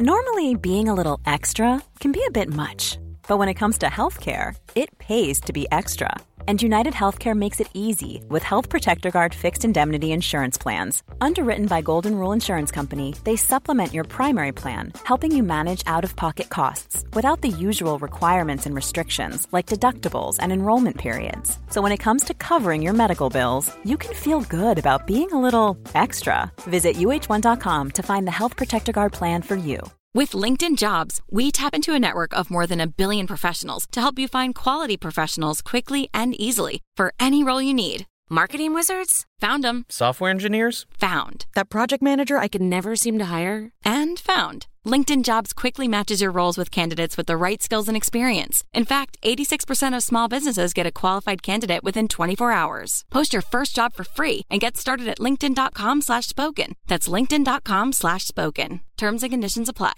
Normally, being a little extra can be a bit much, but when it comes to healthcare, it pays to be extra. And United Healthcare makes it easy with Health Protector Guard fixed indemnity insurance plans. Underwritten by Golden Rule Insurance Company, they supplement your primary plan, helping you manage out-of-pocket costs without the usual requirements and restrictions like deductibles and enrollment periods. So when it comes to covering your medical bills, you can feel good about being a little extra. Visit uh1.com to find the Health Protector Guard plan for you. With LinkedIn Jobs, we tap into a network of more than 1 billion professionals to help you find quality professionals quickly and easily for any role you need. Marketing wizards? Found them. Software engineers? Found. That project manager I could never seem to hire? And found. LinkedIn Jobs quickly matches your roles with candidates with the right skills and experience. In fact, 86% of small businesses get a qualified candidate within 24 hours. Post your first job for free and get started at linkedin.com/spoken. That's linkedin.com/spoken. Terms and conditions apply.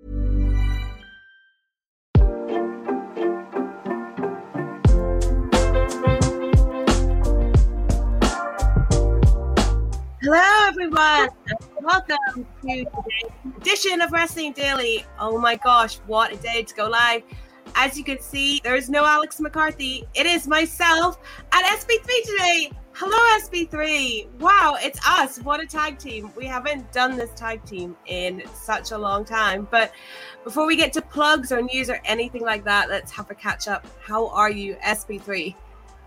Hello, everyone. Welcome to today's edition of Wrestling Daily. Oh my gosh, what a day to go live. As you can see, there is no Alex McCarthy. It is myself at SB3 today. Hello, SB3. Wow, it's us. What a tag team. We haven't done this tag team in such a long time. But before we get to plugs or news or anything like that, let's have a catch up. How are you, SB3?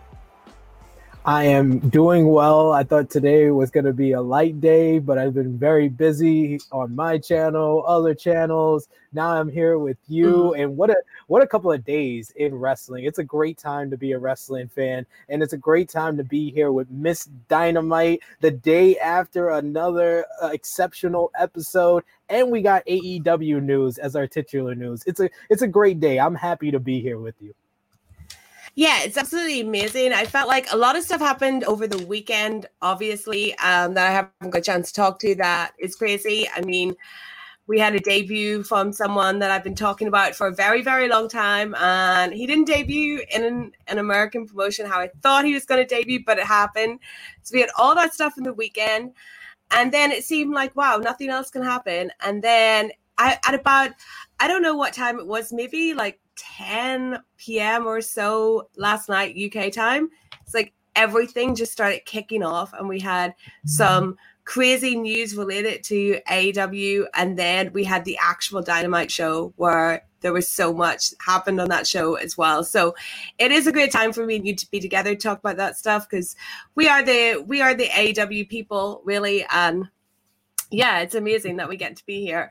I am doing well. I thought today was going to be a light day, but I've been very busy on my channel, other channels. Now I'm here with you, and what a couple of days in wrestling. It's a great time to be a wrestling fan, and it's a great time to be here with Miss Dynamite the day after another exceptional episode, and we got AEW news as our titular news. It's a great day. I'm happy to be here with you. Yeah, it's absolutely amazing. I felt like a lot of stuff happened over the weekend, obviously, that I haven't got a chance to talk to. That is crazy. I mean, we had a debut from someone that I've been talking about for a very, very long time, and he didn't debut in an American promotion how I thought he was going to debut, but it happened. So we had all that stuff in the weekend, and then it seemed like, wow, nothing else can happen. And then I don't know what time it was, maybe like 10 p.m. or so last night, UK time. It's like everything just started kicking off, and we had some crazy news related to AEW, and then we had the actual Dynamite show where there was so much happened on that show as well. So it is a great time for me and you to be together to talk about that stuff, because we are the AEW people, really, and yeah, it's amazing that we get to be here.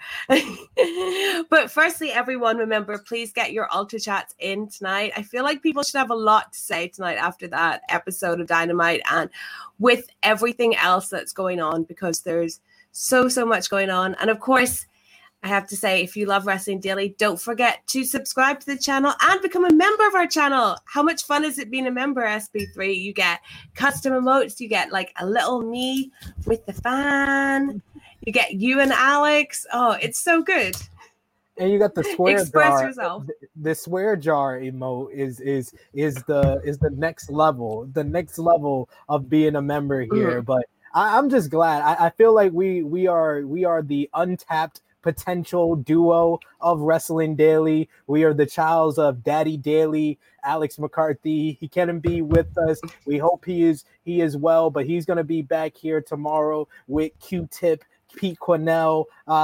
But firstly, everyone, remember, please get your Ultra Chats in tonight. I feel like people should have a lot to say tonight after that episode of Dynamite and with everything else that's going on, because there's so much going on. And of course, I have to say, if you love Wrestling Daily, don't forget to subscribe to the channel and become a member of our channel. How much fun is it being a member, SB3? You get custom emotes. You get like a little me with the fan. You get you and Alex. Oh, it's so good. And you got the swear Express jar. yourself. The swear jar emote is the next level. The next level of being a member here. But I'm just glad. I feel like we are the untapped potential duo of Wrestling Daily. We are the childs of Daddy Daily, Alex McCarthy. He can't be with us. We hope he is well, but he's gonna be back here tomorrow with Q-Tip, Pete Quinnell,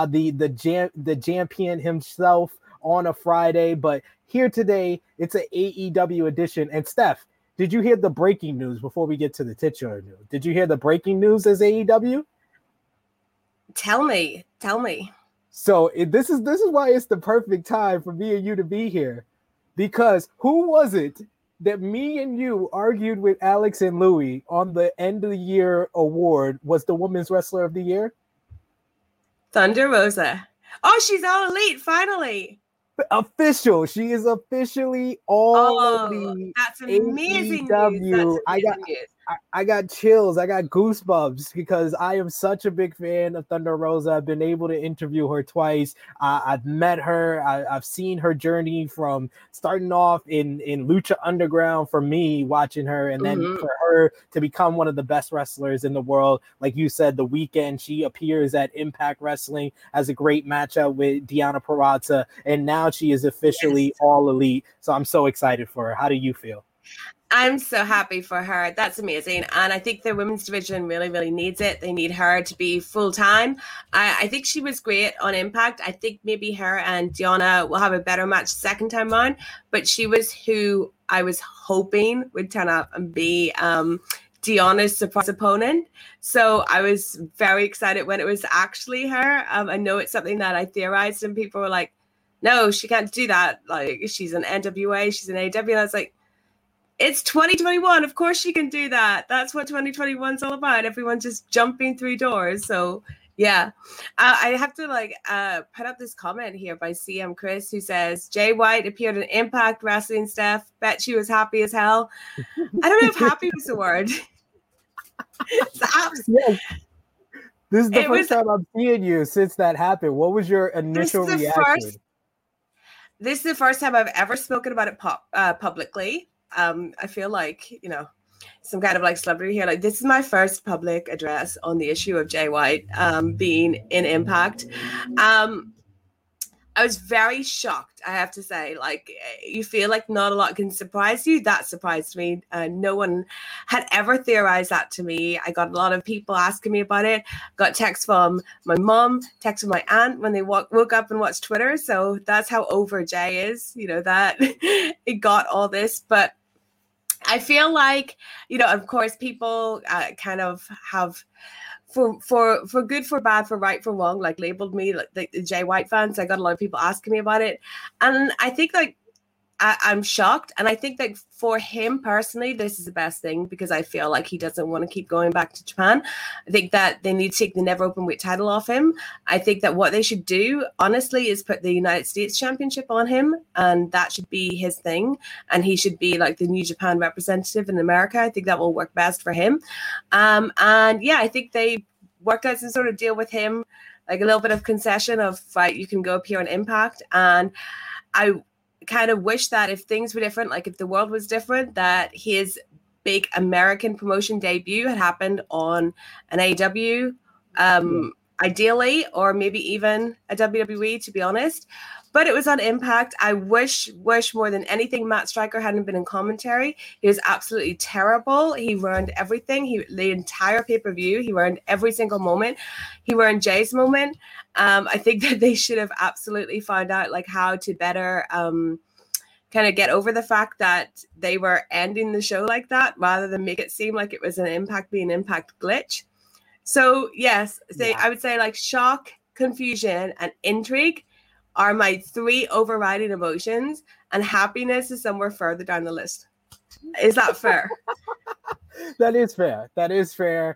the champion himself on a Friday. But here today, it's an AEW edition. And Steph, did you hear the breaking news before we get to the titular news? Did you hear the breaking news as AEW? Tell me. So this is why it's the perfect time for me and you to be here, because who was it that me and you argued with Alex and Louie on the end of the year award was the Women's Wrestler of the Year? Thunder Rosa. Oh, she's all elite finally. Official. She is officially all of the that's amazing AEW. news. That's amazing news. I got chills. I got goosebumps because I am such a big fan of Thunder Rosa. I've been able to interview her twice. I've met her. I've seen her journey from starting off in Lucha Underground for me, watching her, and then for her to become one of the best wrestlers in the world. Like you said, the weekend she appears at Impact Wrestling as a great matchup with Deonna Purrazzo, and now she is officially All Elite. So I'm so excited for her. How do you feel? I'm so happy for her. That's amazing. And I think the women's division really, really needs it. They need her to be full-time. I think she was great on Impact. I think maybe her and Deonna will have a better match second time around. But she was who I was hoping would turn up and be Deonna's surprise opponent. So I was very excited when it was actually her. I know it's something that I theorized and people were like, no, she can't do that. Like, she's an NWA, she's an AW. And I was like, it's 2021. Of course she can do that. That's what 2021 is all about. Everyone's just jumping through doors. So yeah, I have to put up this comment here by CM Chris who says, Jay White appeared in Impact Wrestling, Steph. Bet she was happy as hell. I don't know if happy was the word. Yes. This is the first time I'm seeing you since that happened. What was your initial reaction? This is the first time I've ever spoken about it publicly. I feel like, some kind of like celebrity here. Like, this is my first public address on the issue of Jay White being in Impact. I was very shocked, I have to say. Like, you feel like not a lot can surprise you. That surprised me. No one had ever theorized that to me. I got a lot of people asking me about it. Got texts from my mom, texts from my aunt when they woke up and watched Twitter. So that's how over Jay is, that it got all this. But I feel like, of course, people kind of have... For good, for bad, for right, for wrong, like labeled me like the Jay White fans. I got a lot of people asking me about it. And I think I'm shocked. And I think that for him personally, this is the best thing because I feel like he doesn't want to keep going back to Japan. I think that they need to take the Never Openweight title off him. I think that what they should do, honestly, is put the United States Championship on him. And that should be his thing. And he should be like the New Japan representative in America. I think that will work best for him. And yeah, I think they worked out some sort of deal with him, like a little bit of concession of, right, you can go up here on Impact. And I kind of wish that if things were different, like if the world was different, that his big American promotion debut had happened on an AEW, ideally, or maybe even a WWE, to be honest. But it was on Impact. I wish more than anything Matt Striker hadn't been in commentary. He was absolutely terrible. He ruined everything. The entire pay-per-view. He ruined every single moment. He ruined Jay's moment. I think that they should have absolutely found out like how to better kind of get over the fact that they were ending the show like that rather than make it seem like it was an Impact being Impact glitch. So yes, I would say like shock, confusion, and intrigue are my three overriding emotions, and happiness is somewhere further down the list. Is that fair? That is fair.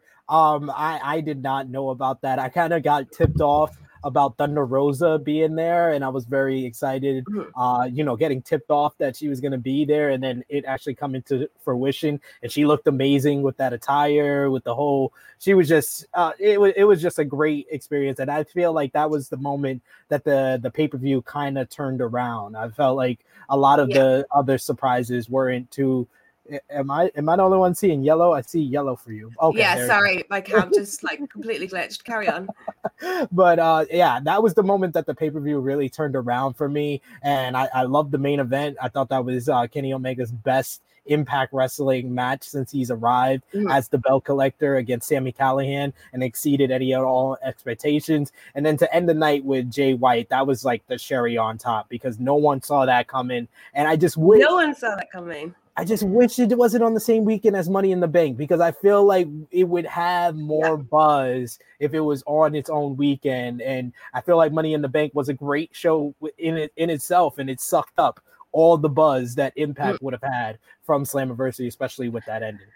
I did not know about that. I kind of got tipped off about Thunder Rosa being there, and I was very excited, getting tipped off that she was going to be there, and then it actually come into fruition, and she looked amazing with that attire, with the whole, she was just, it was just a great experience, and I feel like that was the moment that the pay-per-view kind of turned around. I felt like a lot of the other surprises weren't too. Am I the only one seeing yellow? I see yellow for you. Okay. Yeah, sorry. My cam just like completely glitched. Carry on. But that was the moment that the pay-per-view really turned around for me. And I loved the main event. I thought that was Kenny Omega's best Impact Wrestling match since he's arrived as the belt collector against Sami Callihan, and exceeded any and all expectations. And then to end the night with Jay White, that was like the cherry on top because no one saw that coming. And I just wish no one saw that coming. I just wish it wasn't on the same weekend as Money in the Bank because I feel like it would have more buzz if it was on its own weekend. And I feel like Money in the Bank was a great show in itself, and it sucked up all the buzz that Impact would have had from Slammiversary, especially with that ending.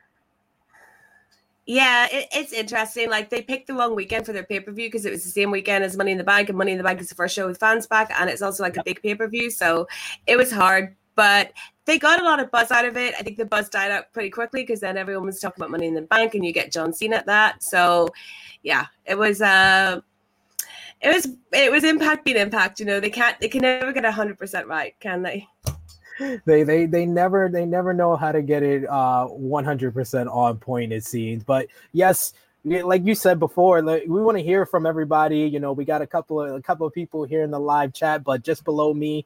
Yeah, it's interesting. Like, they picked the wrong weekend for their pay-per-view because it was the same weekend as Money in the Bank, and Money in the Bank is the first show with fans back, and it's also like a big pay-per-view, so it was hard but they got a lot of buzz out of it. I think the buzz died out pretty quickly because then everyone was talking about Money in the Bank, and you get John Cena at that. So, yeah, it was Impact being Impact. You know, they can never get 100% right, can they? They never know how to get it 100% on point, it seems. But yes, like you said before, like, we want to hear from everybody. You know, we got a couple of people here in the live chat, but just below me,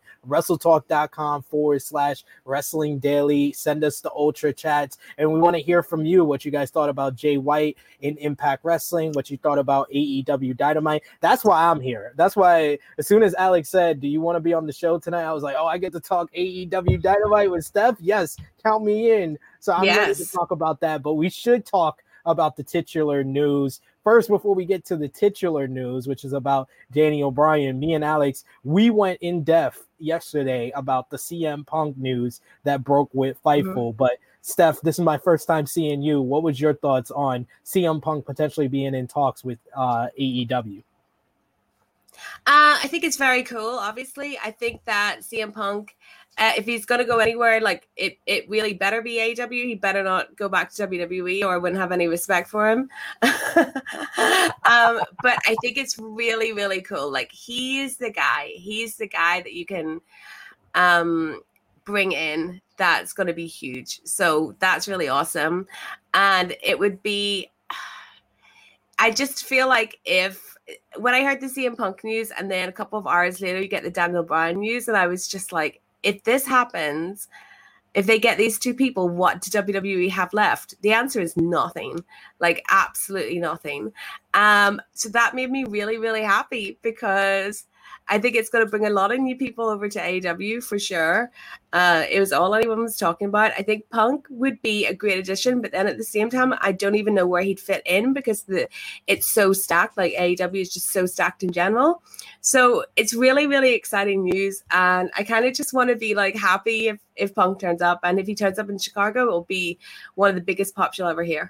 WrestleTalk.com/Wrestling Daily. Send us the Ultra chats, and we want to hear from you what you guys thought about Jay White in Impact Wrestling, what you thought about AEW Dynamite. That's why I'm here. That's why as soon as Alex said, "Do you want to be on the show tonight?" I was like, "Oh, I get to talk AEW Dynamite with Steph. Yes, count me in." So I'm ready to talk about that. But we should talk about the titular news. First, before we get to the titular news, which is about Daniel Bryan, me and Alex, we went in depth yesterday about the CM Punk news that broke with Fightful. But Steph, this is my first time seeing you. What was your thoughts on CM Punk potentially being in talks with AEW? I think it's very cool. Obviously, I think that CM Punk, if he's going to go anywhere, like it really better be AEW. He better not go back to WWE, or I wouldn't have any respect for him. But I think it's really, really cool. Like, he's the guy that you can bring in that's going to be huge. So that's really awesome. And it would be, I just feel like when I heard the CM Punk news and then a couple of hours later you get the Daniel Bryan news, and I was just like, if this happens, if they get these two people, what do WWE have left? The answer is nothing, like absolutely nothing. So that made me really, really happy, because I think it's going to bring a lot of new people over to AEW for sure. It was all anyone was talking about. I think Punk would be a great addition, but then at the same time, I don't even know where he'd fit in, because it's so stacked. Like, AEW is just so stacked in general. So it's really, really exciting news. And I kind of just want to be like happy if Punk turns up. And if he turns up in Chicago, it'll be one of the biggest pops you'll ever hear.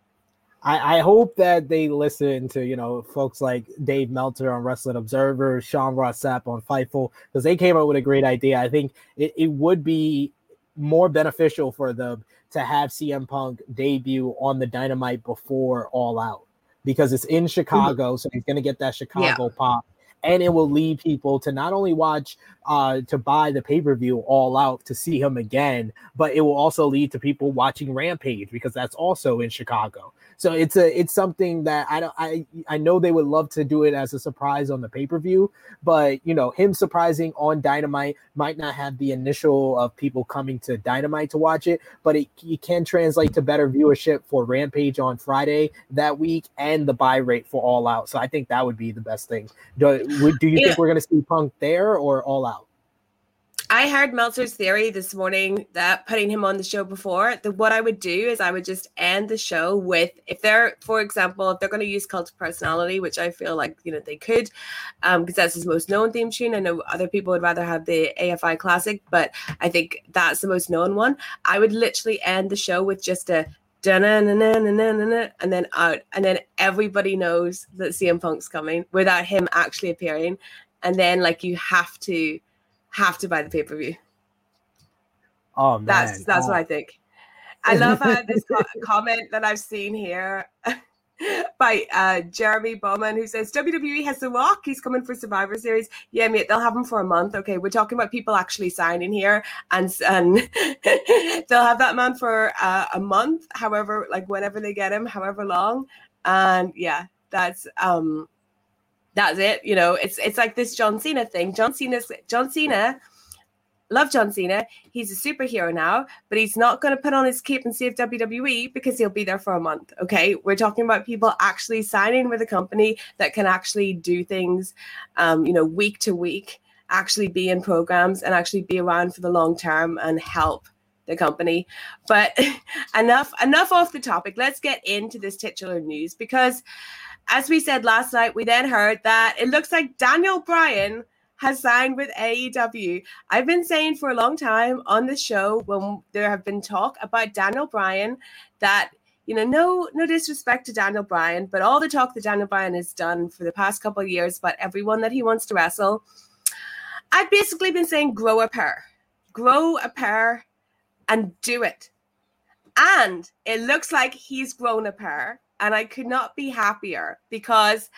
I hope that they listen to, you know, folks like Dave Meltzer on Wrestling Observer, Sean Ross Sapp on Fightful, because they came up with a great idea. I think it would be more beneficial for them to have CM Punk debut on the Dynamite before All Out, because it's in Chicago, so he's going to get that Chicago pop. And it will lead people to not only watch, to buy the pay-per-view All Out to see him again, but it will also lead to people watching Rampage, because that's also in Chicago. So it's something that I know they would love to do it as a surprise on the pay-per-view, but you know, him surprising on Dynamite might not have the initial of people coming to Dynamite to watch it, but it can translate to better viewership for Rampage on Friday that week and the buy rate for All Out. So I think that would be the best thing. Do you think we're going to see Punk there or All Out? I heard Meltzer's theory this morning that putting him on the show before, what I would do is I would just end the show with, for example, if they're going to use Cult of Personality, which I feel like, you know, they could, because that's his most known theme tune. I know other people would rather have the AFI Classic, but I think that's the most known one. I would literally end the show with just a and then out, and then everybody knows that CM Punk's coming without him actually appearing, and then like you have to buy the pay-per-view. Oh man, that's what I think. I love this comment that I've seen here by Jeremy Bowman, who says WWE has The Rock. He's coming for Survivor Series. Yeah, mate, they'll have him for a month. Okay, we're talking about people actually signing here, and they'll have that man for a month. However, like whenever they get him, however long, and yeah, that's it. You know, it's like this John Cena thing. John Cena. Love John Cena. He's a superhero now, but he's not going to put on his cape and save WWE because he'll be there for a month. Okay, we're talking about people actually signing with a company that can actually do things, you know, week to week, actually be in programs and actually be around for the long term and help the company. But enough off the topic. Let's get into this titular news, because as we said last night, we then heard that it looks like Daniel Bryan has signed with AEW. I've been saying for a long time on the show, when there have been talk about Daniel Bryan, that, you know, no disrespect to Daniel Bryan, but all the talk that Daniel Bryan has done for the past couple of years about everyone that he wants to wrestle, I've basically been saying grow a pair. grow a pair and do it. And it looks like he's grown a pair, and I could not be happier because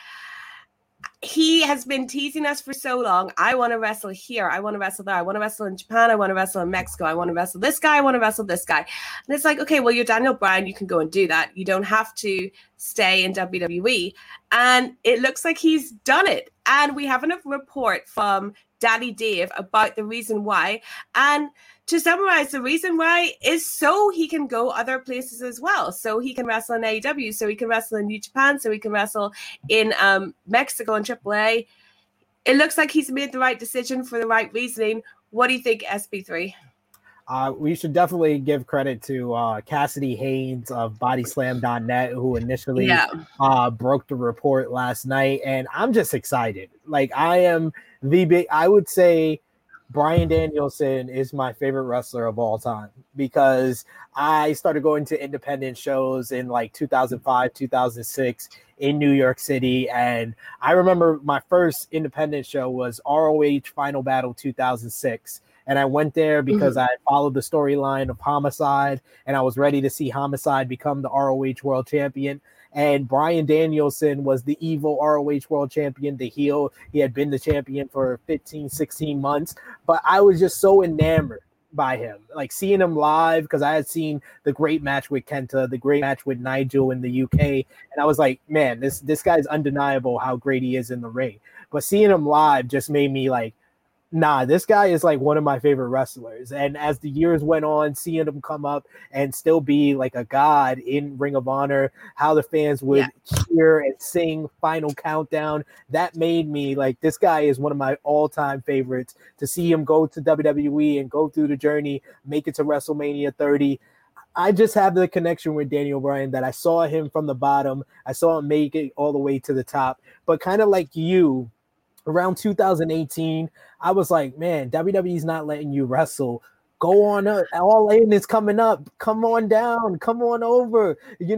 he has been teasing us for so long. I want to wrestle here. I want to wrestle there. I want to wrestle in Japan. I want to wrestle in Mexico. I want to wrestle this guy. I want to wrestle this guy. And it's like, okay, well, you're Daniel Bryan. You can go and do that. You don't have to stay in WWE. And it looks like he's done it. And we have a report from Daddy Dave about the reason why. And to summarize, the reason why is so he can go other places as well. So he can wrestle in AEW, so he can wrestle in New Japan, so he can wrestle in Mexico and AAA. It looks like he's made the right decision for the right reasoning. What do you think, SB3? We should definitely give credit to Cassidy Haynes of Bodyslam.net, who initially broke the report last night. And I'm just excited. Like, I would say Bryan Danielson is my favorite wrestler of all time because I started going to independent shows in like 2005, 2006 in New York City. And I remember my first independent show was ROH Final Battle 2006. And I went there because I followed the storyline of Homicide and I was ready to see Homicide become the ROH World Champion. And Bryan Danielson was the evil ROH World Champion, the heel. He had been the champion for 15, 16 months. But I was just so enamored by him. Like seeing him live, because I had seen the great match with Kenta, the great match with Nigel in the UK. And I was like, man, this guy's undeniable how great he is in the ring. But seeing him live just made me like, nah, this guy is like one of my favorite wrestlers. And as the years went on, seeing him come up and still be like a god in Ring of Honor, how the fans would cheer and sing Final Countdown, that made me like, this guy is one of my all-time favorites. To see him go to WWE and go through the journey, make it to WrestleMania 30. I just have the connection with Daniel Bryan that I saw him from the bottom. I saw him make it all the way to the top. But kind of like you, around 2018, I was like, man, WWE's not letting you wrestle. Go on up. All In is coming up. Come on down. Come on over.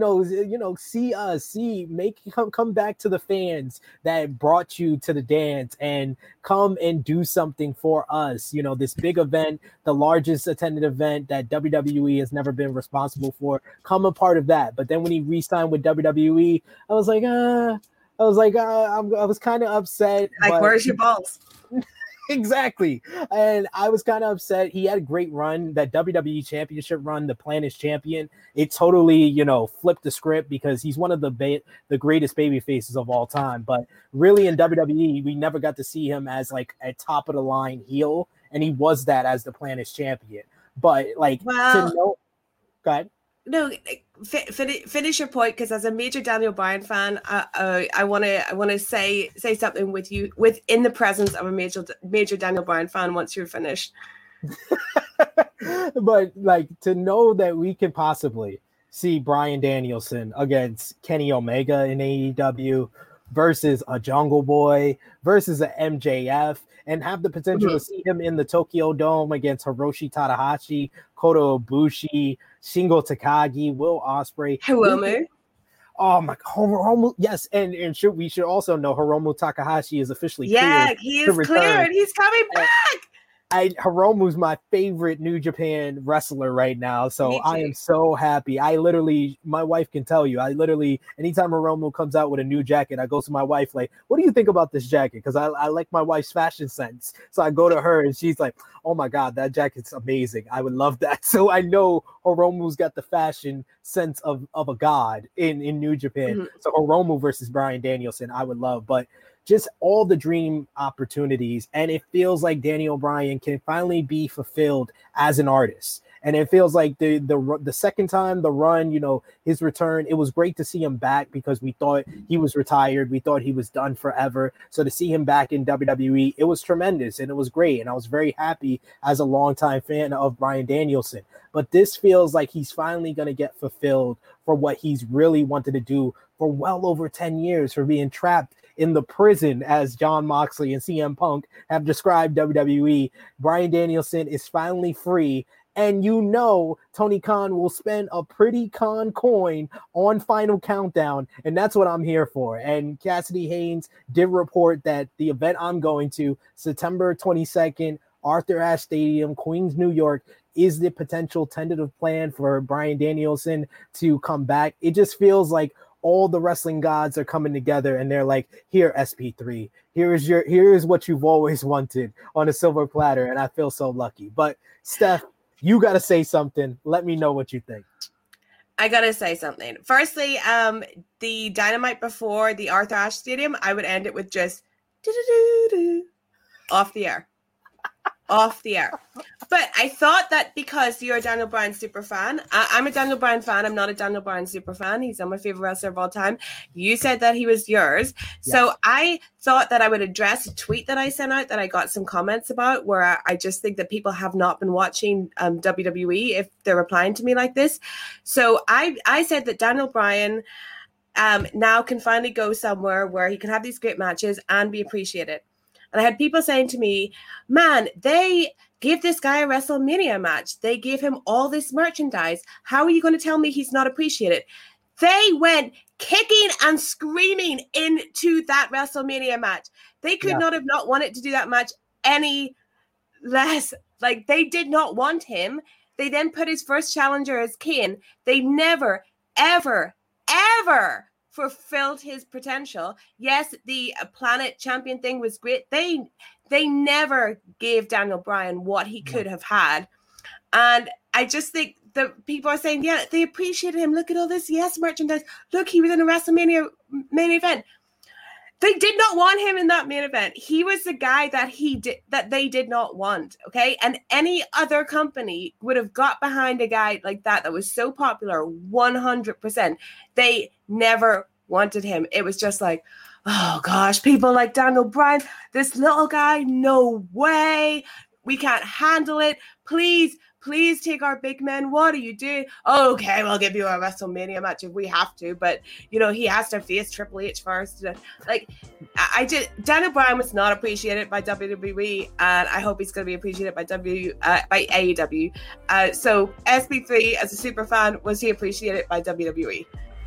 See us. Come back to the fans that brought you to the dance and come and do something for us. You know, this big event, the largest attended event that WWE has never been responsible for. Come a part of that. But then when he re-signed with WWE, I was like, I was kind of upset. Like, where's your balls? Exactly. And I was kind of upset. He had a great run, that WWE championship run, the Plan is Champion. It totally, flipped the script because he's one of the greatest baby faces of all time. But really in WWE, we never got to see him as like a top of the line heel. And he was that as the Plan is Champion. But like, go ahead. No, finish your point, because as a major Daniel Bryan fan, I want to say something with you within the presence of a major Daniel Bryan fan once you're finished. But like, to know that we could possibly see Bryan Danielson against Kenny Omega in AEW versus a Jungle Boy versus a MJF, and have the potential to see him in the Tokyo Dome against Hiroshi Tanahashi, Kota Ibushi, Shingo Takagi, Will Ospreay. Hiromu. Oh my God, Hiromu, yes, and we should also know Hiromu Takahashi is officially cleared. Yeah, he is cleared. He's coming back. Hiromu's my favorite New Japan wrestler right now, so I am so happy. My wife can tell you, anytime Hiromu comes out with a new jacket, I go to my wife like, what do you think about this jacket? Because I like my wife's fashion sense. So I go to her and she's like, oh my God, that jacket's amazing. I would love that. So I know Hiromu's got the fashion sense of a god in New Japan. So Hiromu versus Bryan Danielson, I would love, but just all the dream opportunities. And it feels like Daniel Bryan can finally be fulfilled as an artist. And it feels like the second time, the run, his return, it was great to see him back because we thought he was retired. We thought he was done forever. So to see him back in WWE, it was tremendous and it was great. And I was very happy as a longtime fan of Bryan Danielson. But this feels like he's finally going to get fulfilled for what he's really wanted to do for well over 10 years, for being trapped in the prison, as Jon Moxley and CM Punk have described WWE. Bryan Danielson is finally free. And Tony Khan will spend a pretty con coin on Final Countdown. And that's what I'm here for. And Cassidy Haynes did report that the event I'm going to, September 22nd, Arthur Ashe Stadium, Queens, New York, is the potential tentative plan for Bryan Danielson to come back. It just feels like all the wrestling gods are coming together and they're like, here, SP3, here is what you've always wanted on a silver platter. And I feel so lucky. But Steph, you got to say something. Let me know what you think. I got to say something. Firstly, the Dynamite before the Arthur Ashe Stadium, I would end it with just off the air. Off the air. But I thought that because you're a Daniel Bryan super fan, I'm a Daniel Bryan fan. I'm not a Daniel Bryan super fan. He's not my favorite wrestler of all time. You said that he was yours. Yes. So I thought that I would address a tweet that I sent out that I got some comments about, where I just think that people have not been watching WWE if they're replying to me like this. So I said that Daniel Bryan now can finally go somewhere where he can have these great matches and be appreciated. And I had people saying to me, man, they give this guy a WrestleMania match. They give him all this merchandise. How are you going to tell me he's not appreciated? They went kicking and screaming into that WrestleMania match. They could not have not wanted to do that match any less. Like, they did not want him. They then put his first challenger as Kane. They never, ever, ever fulfilled his potential. Yes, the Planet Champion thing was great. They never gave Daniel Bryan what he could have had. And I just think the people are saying, yeah, they appreciated him. Look at all this merchandise. Look, he was in a WrestleMania main event. They did not want him in that main event. He was the guy that they did not want, okay? And any other company would have got behind a guy like that was so popular 100%. They never wanted him. It was just like, oh gosh, people like Daniel Bryan, this little guy, no way. We can't handle it. Please take our big men. What are you doing? Okay, we'll give you a WrestleMania match if we have to, but he has to face Triple H first. Like, Daniel Bryan was not appreciated by WWE, and I hope he's going to be appreciated by AEW. So SP3, as a super fan, was he appreciated by WWE?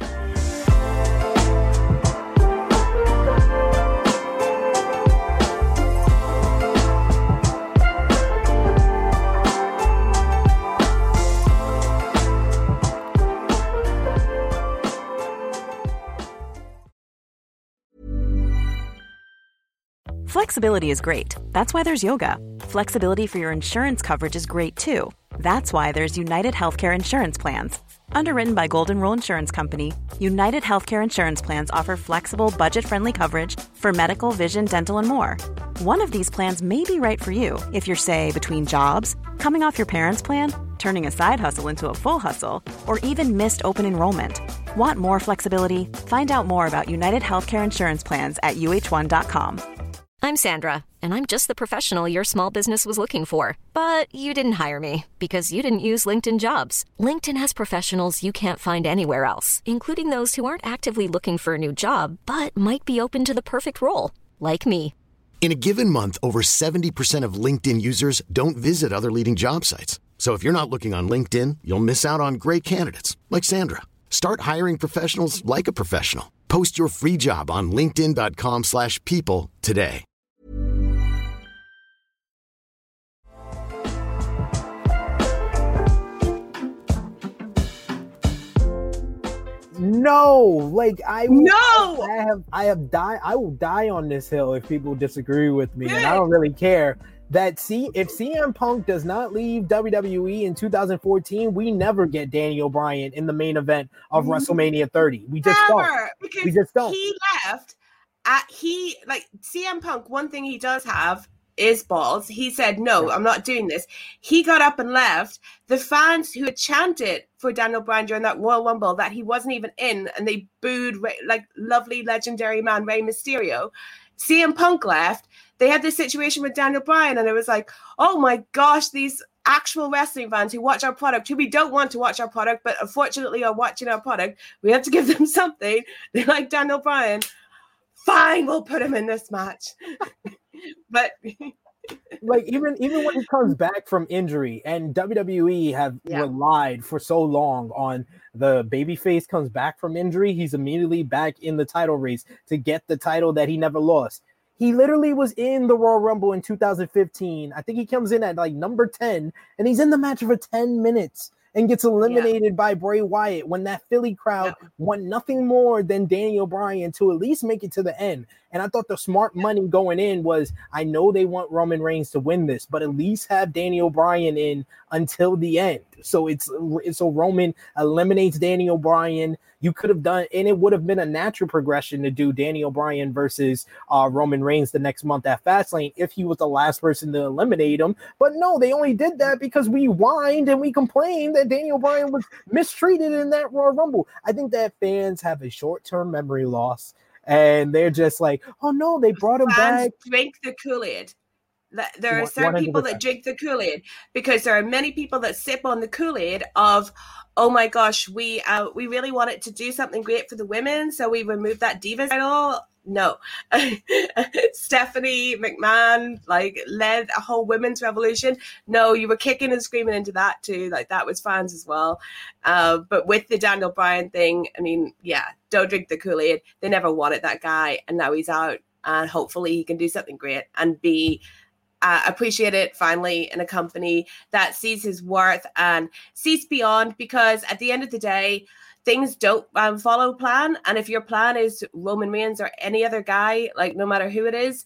Flexibility is great. That's why there's yoga. Flexibility for your insurance coverage is great too. That's why there's United Healthcare Insurance Plans. Underwritten by Golden Rule Insurance Company, United Healthcare Insurance Plans offer flexible, budget-friendly coverage for medical, vision, dental, and more. One of these plans may be right for you if you're, say, between jobs, coming off your parents' plan, turning a side hustle into a full hustle, or even missed open enrollment. Want more flexibility? Find out more about United Healthcare Insurance Plans at uh1.com. I'm Sandra, and I'm just the professional your small business was looking for. But you didn't hire me because you didn't use LinkedIn Jobs. LinkedIn has professionals you can't find anywhere else, including those who aren't actively looking for a new job, but might be open to the perfect role, like me. In a given month, over 70% of LinkedIn users don't visit other leading job sites. So if you're not looking on LinkedIn, you'll miss out on great candidates like Sandra. Start hiring professionals like a professional. Post your free job on linkedin.com/people today. No, like I will die on this hill if people disagree with me, and I don't really care. If CM Punk does not leave WWE in 2014, we never get Daniel Bryan in the main event of WrestleMania 30. We just don't. We just don't. He left. CM Punk. One thing he does have is balls. He said, no, I'm not doing this. He got up and left. The fans who had chanted for Daniel Bryan during that Royal Rumble that he wasn't even in, and they booed like lovely legendary man Rey Mysterio. CM Punk left. They had this situation with Daniel Bryan, and it was like, oh my gosh, these actual wrestling fans who watch our product, who we don't want to watch our product, but unfortunately are watching our product. We have to give them something. They're like, Daniel Bryan, fine, we'll put him in this match. But like even when he comes back from injury, and WWE have relied for so long on the babyface comes back from injury, he's immediately back in the title race to get the title that he never lost. He literally was in the Royal Rumble in 2015. I think he comes in at like number 10, and he's in the match for 10 minutes and gets eliminated by Bray Wyatt when that Philly crowd want nothing more than Daniel Bryan to at least make it to the end. And I thought the smart money going in was, I know they want Roman Reigns to win this, but at least have Daniel Bryan in until the end. So so Roman eliminates Daniel Bryan. You could have done, and it would have been a natural progression to do Daniel Bryan versus Roman Reigns the next month at Fastlane if he was the last person to eliminate him. But no, they only did that because we whined and we complained that Daniel Bryan was mistreated in that Royal Rumble. I think that fans have a short-term memory loss, and they're just like, oh no, they brought him back. Drink the Kool-Aid. There are certain 100%. People that drink the Kool-Aid, because there are many people that sip on the Kool-Aid of, oh my gosh, we really wanted to do something great for the women, so we removed that Divas title. No. Stephanie McMahon led a whole women's revolution. No, you were kicking and screaming into that too. That was fans as well. But with the Daniel Bryan thing, I mean, don't drink the Kool-Aid. They never wanted that guy, and now he's out, and hopefully he can do something great and be appreciate it finally in a company that sees his worth and sees beyond, because at the end of the day, things don't follow plan. And if your plan is Roman Reigns or any other guy, no matter who it is,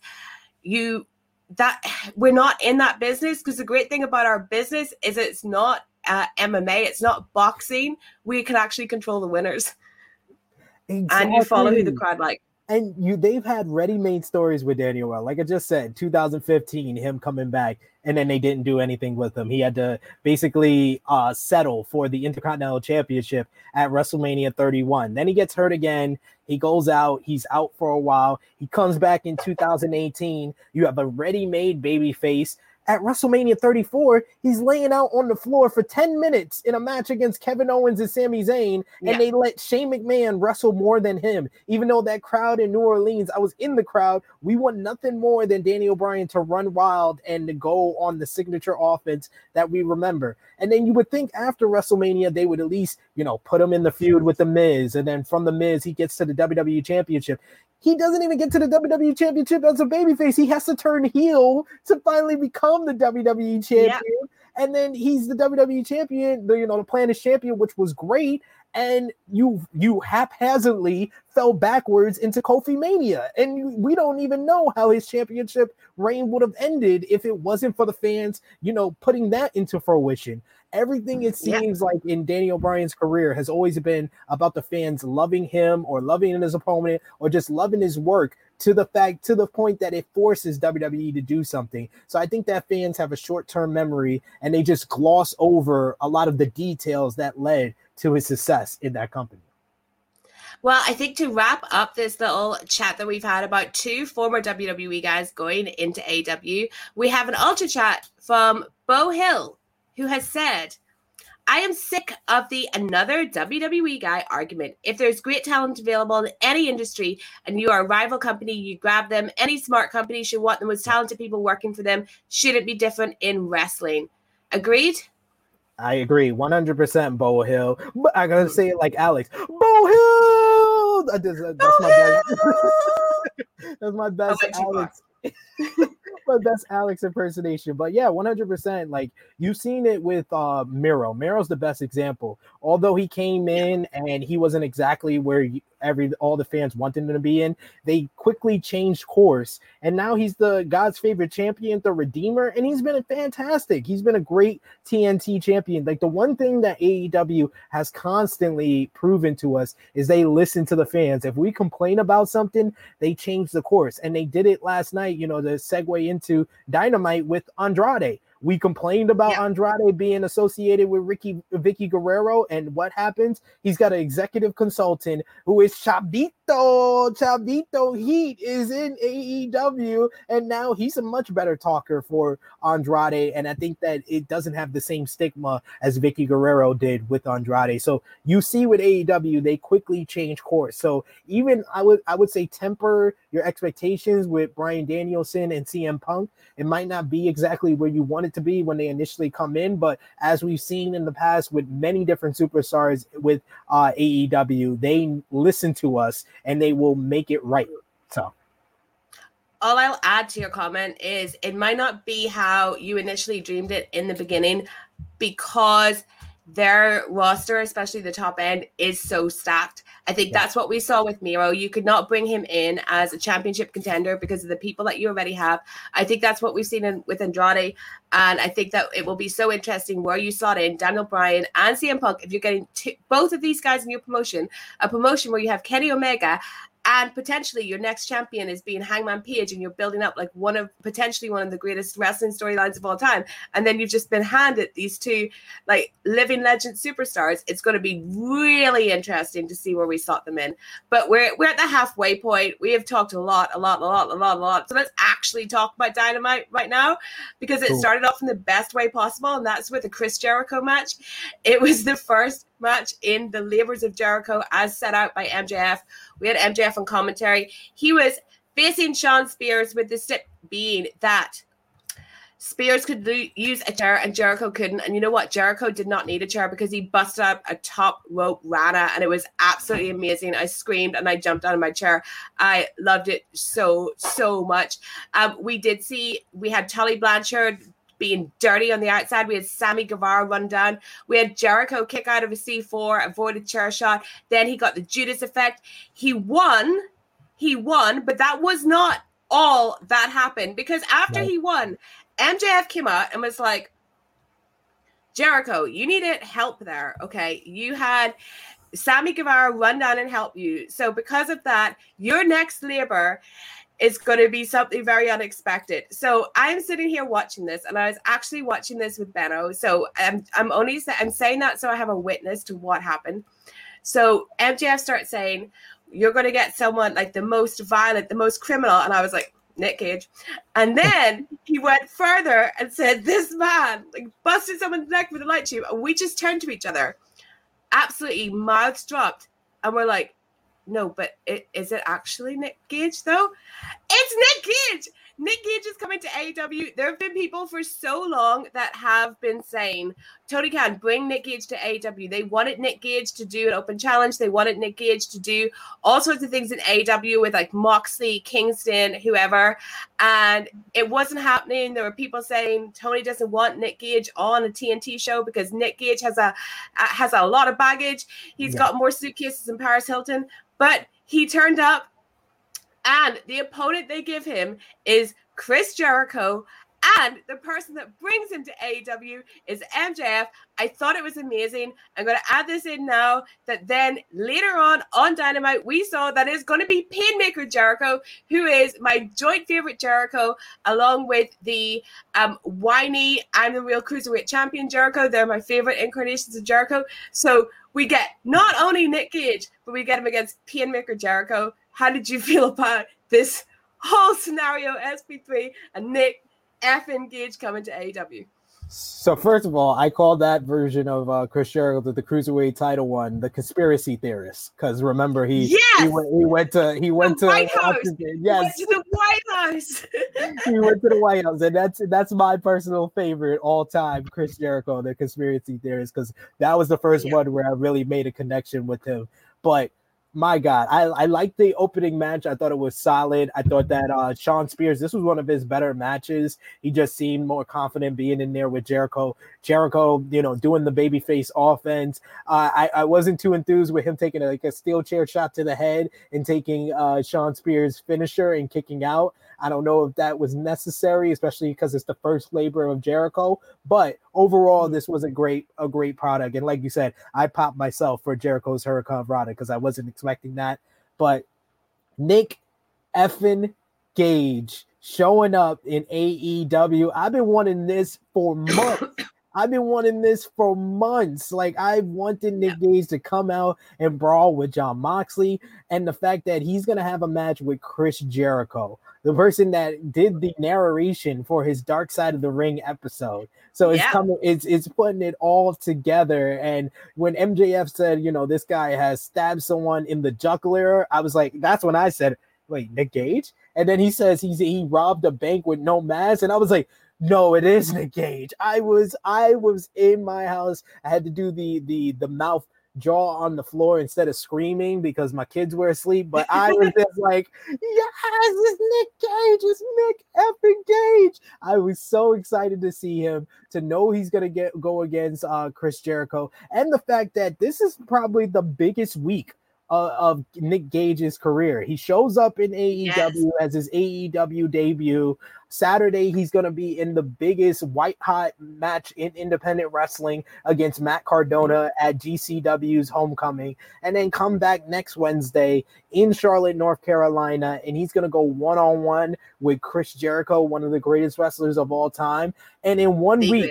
we're not in that business, because the great thing about our business is it's not MMA, it's not boxing. We can actually control the winners. Exactly. And you follow who the crowd like. And they've had ready-made stories with Daniel Well. Like I just said, 2015, him coming back, and then they didn't do anything with him. He had to basically settle for the Intercontinental Championship at WrestleMania 31. Then he gets hurt again. He goes out. He's out for a while. He comes back in 2018. You have a ready-made babyface. At WrestleMania 34, he's laying out on the floor for 10 minutes in a match against Kevin Owens and Sami Zayn, and they let Shane McMahon wrestle more than him. Even though that crowd in New Orleans, I was in the crowd, we want nothing more than Daniel Bryan to run wild and to go on the signature offense that we remember. And then you would think after WrestleMania, they would at least, put him in the feud with The Miz, and then from The Miz, he gets to the WWE Championship. He doesn't even get to the WWE Championship as a babyface. He has to turn heel to finally become the WWE Champion. Yeah. And then he's the WWE Champion, the Planet Champion, which was great. And you haphazardly fell backwards into Kofi Mania. And we don't even know how his championship reign would have ended if it wasn't for the fans, putting that into fruition. Everything, it seems like in Daniel Bryan's career, has always been about the fans loving him or loving his opponent or just loving his work to the point that it forces WWE to do something. So I think that fans have a short-term memory, and they just gloss over a lot of the details that led to his success in that company. Well, I think to wrap up this little chat that we've had about two former WWE guys going into AEW, we have an ultra chat from Bo Hill, who has said, I am sick of the another WWE guy argument. If there's great talent available in any industry and you are a rival company, you grab them. Any smart company should want the most talented people working for them. Should it be different in wrestling? Agreed? I agree. 100% Bo Hill. But I gotta say it like Alex. Bo Hill! That's my best. That's my best Alex. My best Alex impersonation. But yeah, 100%. Like, you've seen it with Miro. Miro's the best example. Although he came in and he wasn't exactly where all the fans wanted him to be in, they quickly changed course, and now he's the God's favorite champion, the Redeemer, and he's been fantastic. He's been a great TNT champion. Like, the one thing that AEW has constantly proven to us is they listen to the fans. If we complain about something, they change the course, and they did it last night, to segue into Dynamite with Andrade. We complained about Andrade being associated with Vicky Guerrero, and what happens? He's got an executive consultant who is Chavito. Chavito Heat is in AEW, and now he's a much better talker for Andrade, and I think that it doesn't have the same stigma as Vicky Guerrero did with Andrade. So you see with AEW, they quickly change course. So even I would say temper your expectations with Bryan Danielson and CM Punk. It might not be exactly where you want it to be when they initially come in, but as we've seen in the past with many different superstars with AEW, they listen to us and they will make it right. So all I'll add to your comment is it might not be how you initially dreamed it in the beginning, because their roster, especially the top end, is so stacked. I think that's what we saw with Miro. You could not bring him in as a championship contender because of the people that you already have. I think that's what we've seen with Andrade. And I think that it will be so interesting where you slot in Daniel Bryan and CM Punk if you're getting both of these guys in your promotion, a promotion where you have Kenny Omega and potentially your next champion is being Hangman Page, and you're building up like potentially one of the greatest wrestling storylines of all time. And then you've just been handed these two like living legend superstars. It's going to be really interesting to see where we slot them in. But we're at the halfway point. We have talked a lot. So let's actually talk about Dynamite right now, because it started off in the best way possible, and that's with a Chris Jericho match. It was the first match in the Labors of Jericho as set out by MJF. We had MJF on commentary. He was facing Shawn Spears, with the stip being that Spears could use a chair and Jericho couldn't. And you know what? Jericho did not need a chair because he busted up a top rope Rana, and it was absolutely amazing. I screamed and I jumped out of my chair. I loved it so much. We had Tully Blanchard being dirty on the outside. We had Sammy Guevara run down. We had Jericho kick out of a C4, avoided chair shot. Then he got the Judas effect. He won, but that was not all that happened, because after he won, MJF came out and was like, Jericho, you needed help there. Okay. You had Sammy Guevara run down and help you. So because of that, your next labor is going to be something very unexpected. So I'm sitting here watching this, and I was actually watching this with Benno. So I'm saying that so I have a witness to what happened. So MJF starts saying, you're going to get someone like the most violent, the most criminal. And I was like, Nick Gage. And then he went further and said, this man like busted someone's neck with a light tube. And we just turned to each other, absolutely mouths dropped. And we're like, no, but is it actually Nick Gage, though? It's Nick Gage! Nick Gage is coming to AEW. There have been people for so long that have been saying, Tony Khan, bring Nick Gage to AEW. They wanted Nick Gage to do an open challenge. They wanted Nick Gage to do all sorts of things in AEW with like Moxley, Kingston, whoever. And it wasn't happening. There were people saying Tony doesn't want Nick Gage on a TNT show because Nick Gage has a lot of baggage. He's got more suitcases than Paris Hilton. But he turned up, and the opponent they give him is Chris Jericho, and the person that brings him to AEW is MJF. I thought it was amazing. I'm going to add this in now, that then later on Dynamite, we saw that it's going to be Painmaker Jericho, who is my joint favorite Jericho, along with the whiny, I'm the real cruiserweight champion Jericho. They're my favorite incarnations of Jericho. So we get not only Nick Gage, but we get him against Painmaker Jericho. How did you feel about this whole scenario, SP3 and Nick effing Gage coming to AEW? So first of all, I call that version of Chris Jericho, the cruiserweight title one, the conspiracy theorist. Because remember, he went to White House. Yes, he went to the White House. He went to the White House, and that's my personal favorite all time, Chris Jericho, the conspiracy theorist, because that was the first one where I really made a connection with him. But my God, I liked the opening match. I thought it was solid. I thought that Shawn Spears, this was one of his better matches. He just seemed more confident being in there with Jericho. Jericho, doing the babyface offense. I wasn't too enthused with him taking a steel chair shot to the head and taking Shawn Spears' finisher and kicking out. I don't know if that was necessary, especially because it's the first labor of Jericho. But overall, this was a great product. And like you said, I popped myself for Jericho's Hurricane Rana because I wasn't expecting that. But Nick effing Gage showing up in AEW. I've been wanting this for months. Like, I wanted Nick Gage to come out and brawl with Jon Moxley. And the fact that he's going to have a match with Chris Jericho, the person that did the narration for his Dark Side of the Ring episode. So it's putting it all together. And when MJF said, this guy has stabbed someone in the jugular, I was like, that's when I said, wait, Nick Gage? And then he says he robbed a bank with no mask. And I was like, no, it is Nick Gage. I was in my house. I had to do the mouth jaw on the floor instead of screaming because my kids were asleep. But I was just like, yes, it's Nick Gage. It's Nick effing Gage. I was so excited to see him, to know he's going to go against Chris Jericho. And the fact that this is probably the biggest week of Nick Gage's career. He shows up in AEW as his AEW debut. Saturday, he's going to be in the biggest white hot match in independent wrestling against Matt Cardona at GCW's Homecoming, and then come back next Wednesday in Charlotte, North Carolina, and he's going to go one-on-one with Chris Jericho, one of the greatest wrestlers of all time. And in 1 week,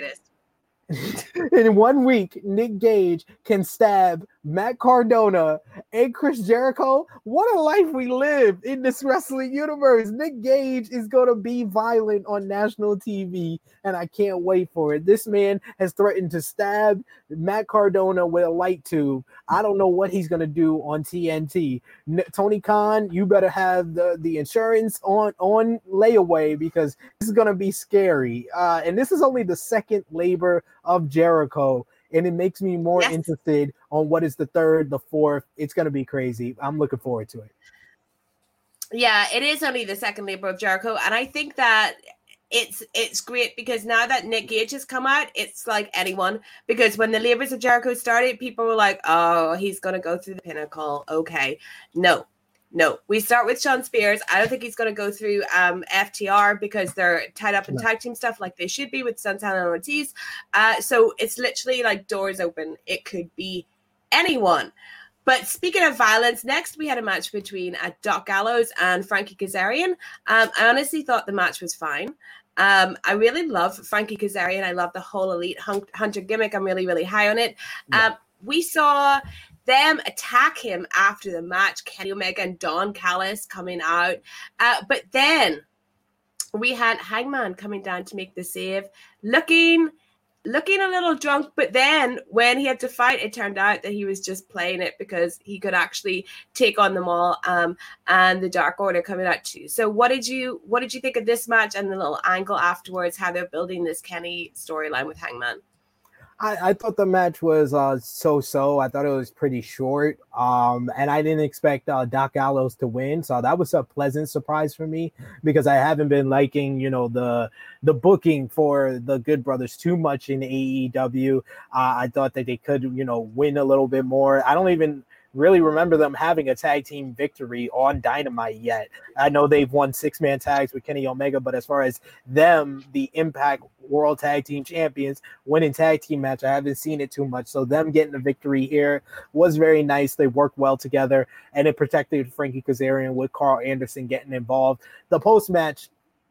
in 1 week, Nick Gage can stab Matt Cardona and Chris Jericho. What a life we live in this wrestling universe. Nick Gage is going to be violent on national TV, and I can't wait for it. This man has threatened to stab Matt Cardona with a light tube. I don't know what he's going to do on TNT. Tony Khan, you better have the insurance on layaway, because this is going to be scary. And this is only the second labor of Jericho, and it makes me more interested on what is the third, the fourth. It's going to be crazy. I'm looking forward to it. Yeah, it is only the second labor of Jericho, and I think that it's great because now that Nick Gage has come out, it's like anyone, because when the labors of Jericho started, people were like, oh, he's going to go through the Pinnacle. Okay. No, we start with Shawn Spears. I don't think he's going to go through FTR because they're tied up in tag team stuff like they should be with Santana and Ortiz. So it's literally like doors open. It could be anyone. But speaking of violence, next we had a match between Doc Gallows and Frankie Kazarian. I honestly thought the match was fine. I really love Frankie Kazarian. I love the whole Elite Hunter gimmick. I'm really, really high on it. We saw them attack him after the match, Kenny Omega and Don Callis coming out. But then we had Hangman coming down to make the save, looking a little drunk. But then when he had to fight, it turned out that he was just playing it because he could actually take on them all, and the Dark Order coming out too. So what did you think of this match and the little angle afterwards, how they're building this Kenny storyline with Hangman? I thought the match was so-so. I thought it was pretty short, and I didn't expect Doc Gallows to win, so that was a pleasant surprise for me, because I haven't been liking, the booking for the Good Brothers too much in AEW. I thought that they could, win a little bit more. I don't even really remember them having a tag team victory on Dynamite yet. I know they've won 6-man tags with Kenny Omega, but as far as them, the Impact World Tag Team Champions, winning tag team match, I haven't seen it too much. So them getting a victory here was very nice. They worked well together, and it protected Frankie Kazarian with Carl Anderson getting involved. The post-match,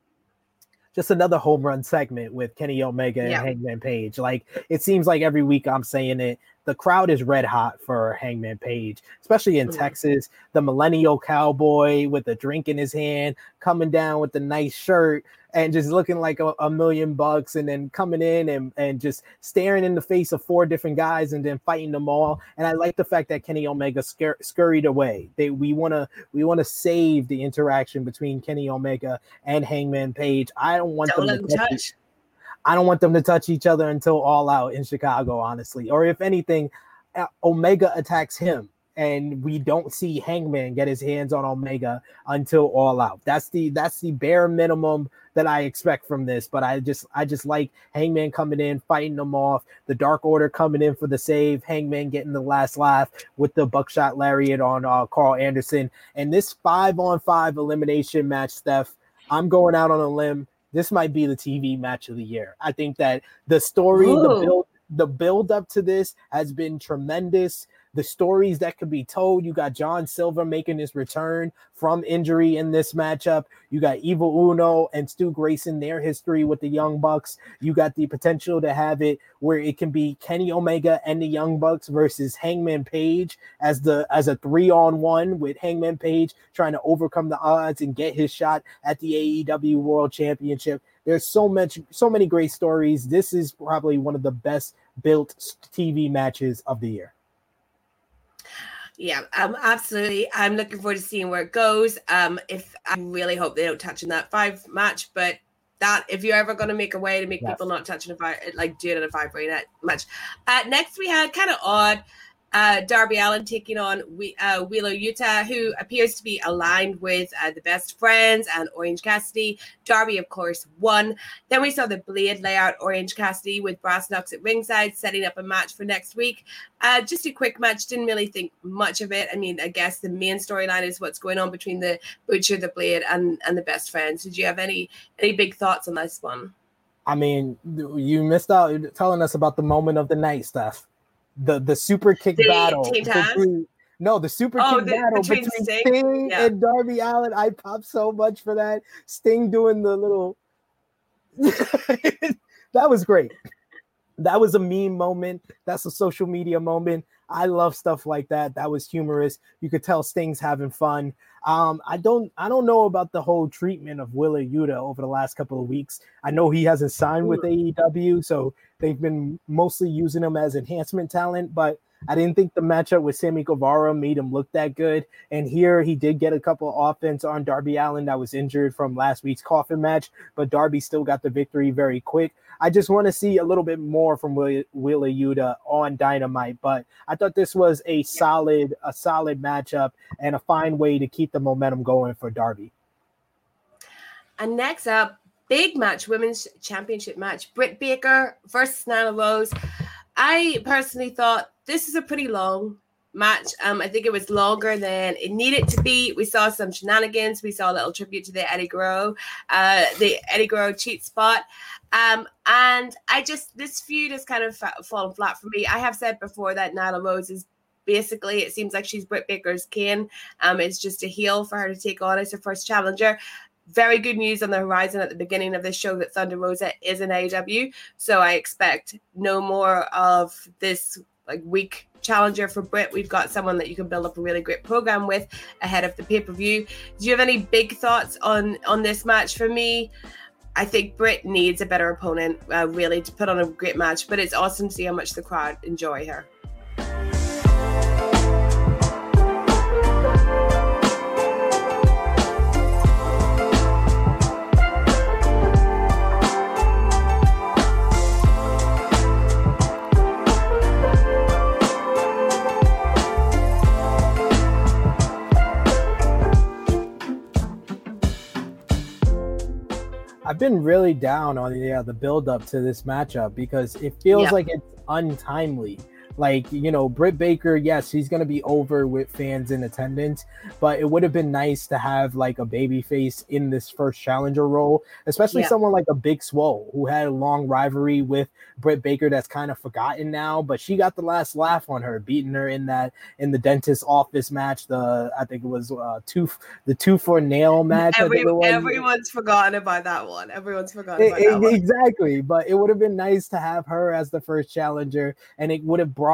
just another home run segment with Kenny Omega and Hangman Page. Like, it seems like every week I'm saying it, the crowd is red hot for Hangman Page, especially in Texas. The millennial cowboy with a drink in his hand, coming down with the nice shirt and just looking like $1 million, and then coming in and just staring in the face of 4 different guys and then fighting them all. And I like the fact that Kenny Omega scurried away. We want to save the interaction between Kenny Omega and Hangman Page. I don't want them to touch. I don't want them to touch each other until All Out in Chicago, honestly. Or if anything, Omega attacks him, and we don't see Hangman get his hands on Omega until All Out. That's the bare minimum that I expect from this. But I just like Hangman coming in, fighting them off, the Dark Order coming in for the save, Hangman getting the last laugh with the buckshot lariat on Carl Anderson. And this 5-on-5 elimination match, Steph, I'm going out on a limb. This might be the TV match of the year. I think that the story, the build up to this has been tremendous. The stories that could be told. You got John Silver making his return from injury in this matchup. You got Evil Uno and Stu Grayson, their history with the Young Bucks. You got the potential to have it where it can be Kenny Omega and the Young Bucks versus Hangman Page as a 3-on-1 with Hangman Page trying to overcome the odds and get his shot at the AEW World Championship. There's so many great stories. This is probably one of the best built TV matches of the year. Yeah, absolutely. I'm looking forward to seeing where it goes. If I really hope they don't touch in that 5 match, but that if you're ever going to make a way to make people not touch in a 5, like do it in a 5-way match. Next we had kind of odd. Darby Allin taking on Wheeler Yuta, who appears to be aligned with the Best Friends and Orange Cassidy. Darby, of course, won. Then we saw the Blade lay out Orange Cassidy with Brass Knucks at ringside, setting up a match for next week. Just a quick match. Didn't really think much of it. I mean, I guess the main storyline is what's going on between the Butcher, the Blade, and the Best Friends. Did you have any big thoughts on this one? I mean, you missed out telling us about the moment of the night, Steph. The super kick battle. The super kick battle between Sting and Darby Allin. I popped so much for that. Sting doing the little that was great. That was a meme moment. That's a social media moment. I love stuff like that. That was humorous. You could tell Sting's having fun. I don't know about the whole treatment of Wheeler Yuta over the last couple of weeks. I know he hasn't signed with AEW, so they've been mostly using him as enhancement talent, but I didn't think the matchup with Sammy Guevara made him look that good. And here he did get a couple of offense on Darby Allin that was injured from last week's coffin match, but Darby still got the victory very quick. I just want to see a little bit more from Wheeler Yuta on Dynamite, but I thought this was a solid matchup and a fine way to keep the momentum going for Darby. And next up, big match, women's championship match, Britt Baker versus Nyla Rose. I personally thought this is a pretty long match. I think it was longer than it needed to be. We saw some shenanigans. We saw a little tribute to the Eddie Guerrero cheat spot. And this feud has kind of fallen flat for me. I have said before that Nyla Rose is basically, it seems like she's Britt Baker's Kane. It's just a heel for her to take on as her first challenger. Very good news on the horizon at the beginning of this show that Thunder Rosa is in AEW. So I expect no more of this weak challenger for Britt. We've got someone that you can build up a really great program with ahead of the pay-per-view. Do you have any big thoughts on this match? For me, I think Britt needs a better opponent, really, to put on a great match. But it's awesome to see how much the crowd enjoy her. I've been really down on the build up to this matchup because it feels like it's untimely. Britt Baker, yes, she's going to be over with fans in attendance, but it would have been nice to have a baby face in this first challenger role, especially someone like a Big Swole who had a long rivalry with Britt Baker that's kind of forgotten now, but she got the last laugh on her, beating her in the dentist office match. I think it was the tooth for nail match. Everyone's forgotten about that one. Everyone's forgotten about that one. Exactly, but it would have been nice to have her as the first challenger, and it would have brought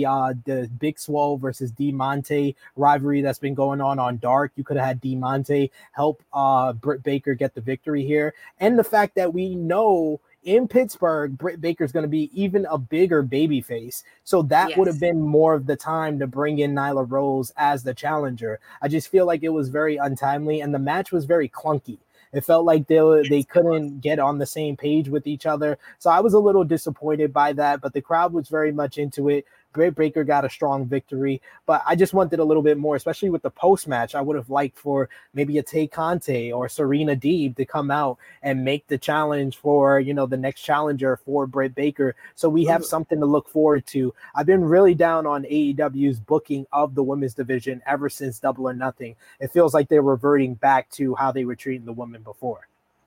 the Big Swole versus DeMonte rivalry that's been going on Dark. You could have had DeMonte help Britt Baker get the victory here, and the fact that we know in Pittsburgh Britt Baker's going to be even a bigger babyface, so that would have been more of the time to bring in Nyla Rose as the challenger. I just feel like it was very untimely, and the match was very clunky. It felt like they couldn't get on the same page with each other. So I was a little disappointed by that, but the crowd was very much into it. Britt Baker got a strong victory, but I just wanted a little bit more, especially with the post-match. I would have liked for maybe a Tay Conte or Serena Deeb to come out and make the challenge for, the next challenger for Britt Baker. So we have something to look forward to. I've been really down on AEW's booking of the women's division ever since Double or Nothing. It feels like they're reverting back to how they were treating the women before.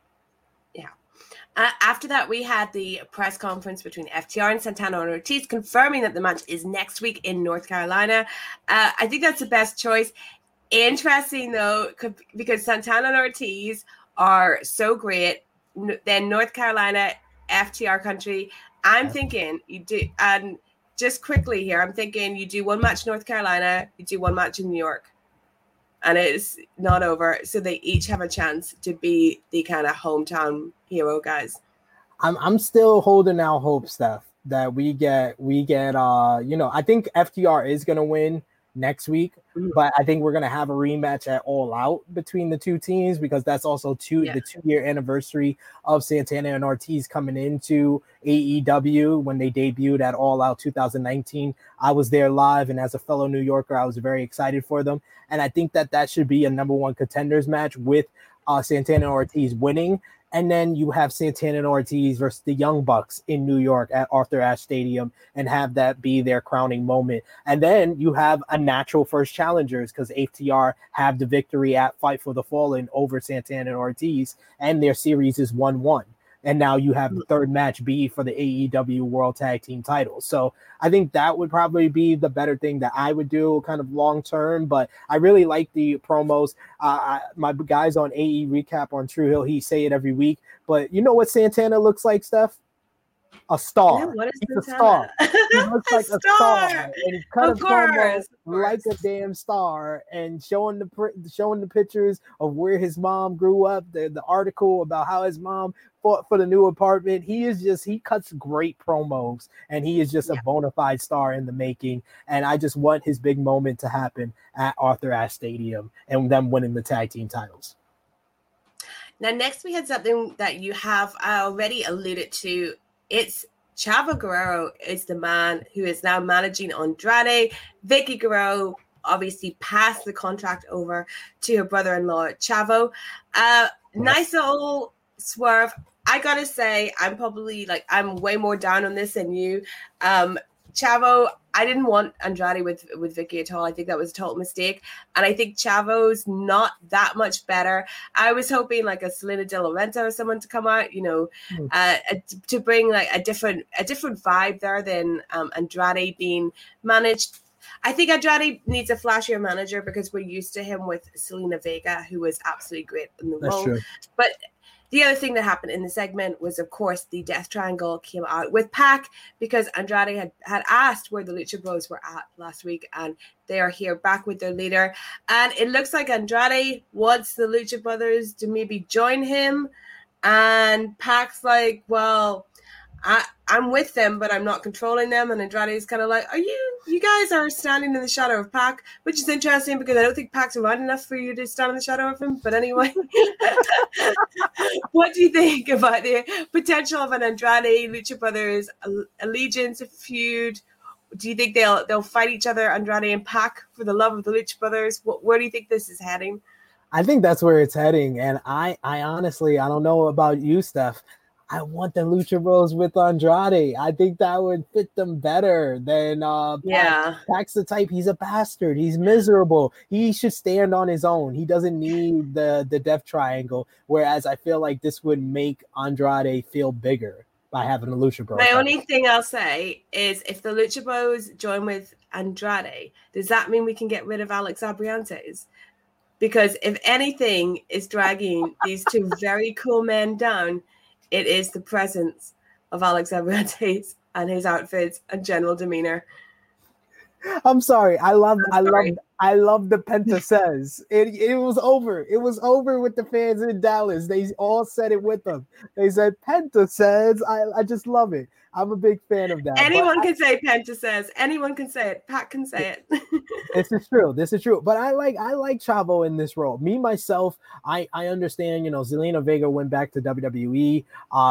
Yeah. After that, we had the press conference between FTR and Santana and Ortiz confirming that the match is next week in North Carolina. I think that's the best choice. Interesting, though, because Santana and Ortiz are so great. Then North Carolina, FTR country. I'm thinking you do, and just quickly here, I'm thinking you do one match in North Carolina, you do one match in New York. And it's not over. So they each have a chance to be the kind of hometown hero guys. I'm still holding out hope, Steph, that we get I think FTR is going to win next week. But I think we're going to have a rematch at All Out between the two teams, because that's also the 2-year anniversary of Santana and Ortiz coming into AEW when they debuted at All Out 2019. I was there live, and as a fellow New Yorker, I was very excited for them. And I think that should be a number one contenders match with Santana and Ortiz winning. And then you have Santana and Ortiz versus the Young Bucks in New York at Arthur Ashe Stadium, and have that be their crowning moment. And then you have a natural first challengers, because FTR have the victory at Fight for the Fallen over Santana and Ortiz, and their series is 1-1. And now you have the third match be for the AEW World Tag Team titles. So I think that would probably be the better thing that I would do kind of long term. But I really like the promos. My guys on AE Recap on True Hill, he say it every week. But you know what Santana looks like, Steph? A star. Yeah, what is He's a star. He looks like a star, and he cut a promo like a damn star, and showing the pictures of where his mom grew up, the article about how his mom fought for the new apartment. He cuts great promos, and he is just a bona fide star in the making. And I just want his big moment to happen at Arthur Ashe Stadium and them winning the tag team titles. Now, next we had something that you have already alluded to. It's Chavo Guerrero is the man who is now managing Andrade. Vicky Guerrero obviously passed the contract over to her brother-in-law, Chavo. Nice little swerve. I gotta say, I'm way more down on this than you. Chavo, I didn't want Andrade with Vicky at all. I think that was a total mistake. And I think Chavo's not that much better. I was hoping like a Selena De La Renta or someone to come out, to bring like a different vibe there than Andrade being managed. I think Andrade needs a flashier manager, because we're used to him with Selena Vega, who was absolutely great in the role. True. But the other thing that happened in the segment was, of course, the Death Triangle came out with Pac, because Andrade had asked where the Lucha Bros were at last week, and they are here back with their leader. And it looks like Andrade wants the Lucha Brothers to maybe join him, and Pac's like, well, I'm with them, but I'm not controlling them. And Andrade's kind of like, you guys are standing in the shadow of Pac, which is interesting, because I don't think Pac's around enough for you to stand in the shadow of him. But anyway, what do you think about the potential of an Andrade Lucha Brothers allegiance feud? Do you think they'll fight each other, Andrade and Pac, for the love of the Lucha Brothers? Where do you think this is heading? I think that's where it's heading. And I honestly, I don't know about you, Steph. I want the Lucha Bros with Andrade. I think that would fit them better than Pac. Pac's the type. He's a bastard. He's miserable. He should stand on his own. He doesn't need the Death Triangle. Whereas I feel like this would make Andrade feel bigger by having the Lucha Bros. My only thing I'll say is, if the Lucha Bros join with Andrade, does that mean we can get rid of Alex Abriantes? Because if anything is dragging these two very cool men down, it is the presence of Alex Abriantes and his outfits and general demeanor. I'm sorry. I love the Penta says. It was over. It was over with the fans in Dallas. They all said it with them. They said Penta says. I just love it. I'm a big fan of that. Anyone can say Penta says. Anyone can say it. Pat can say it. This is true. But I like Chavo in this role. Me, myself, I understand, Zelina Vega went back to WWE.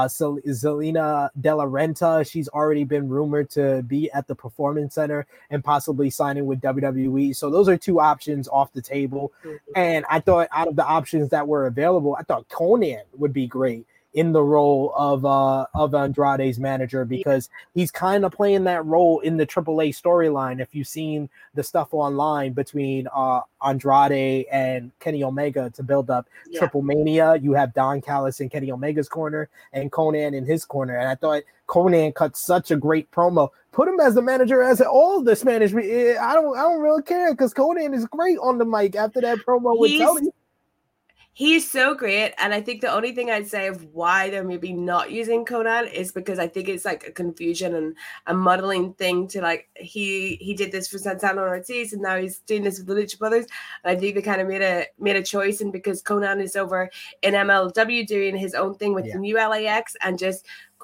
Zelina De La Renta, she's already been rumored to be at the Performance Center and possibly signing with WWE. So those are two options off the table. And I thought, out of the options that were available, I thought Conan would be great in the role of Andrade's manager, because he's kind of playing that role in the AAA storyline. If you've seen the stuff online between Andrade and Kenny Omega to build up Triple Mania, you have Don Callis in Kenny Omega's corner and Conan in his corner. And I thought Conan cut such a great promo. Put him as the manager as all the Spanish. I don't really care, because Conan is great on the mic after that promo with Tony. He's so great, and I think the only thing I'd say of why they're maybe not using Conan is because I think it's like a confusion and a muddling thing to, like, he did this for Santana Ortiz, and now he's doing this with the Lucha Brothers. And I think they kind of made a choice, and because Conan is over in MLW doing his own thing with the new LAX and just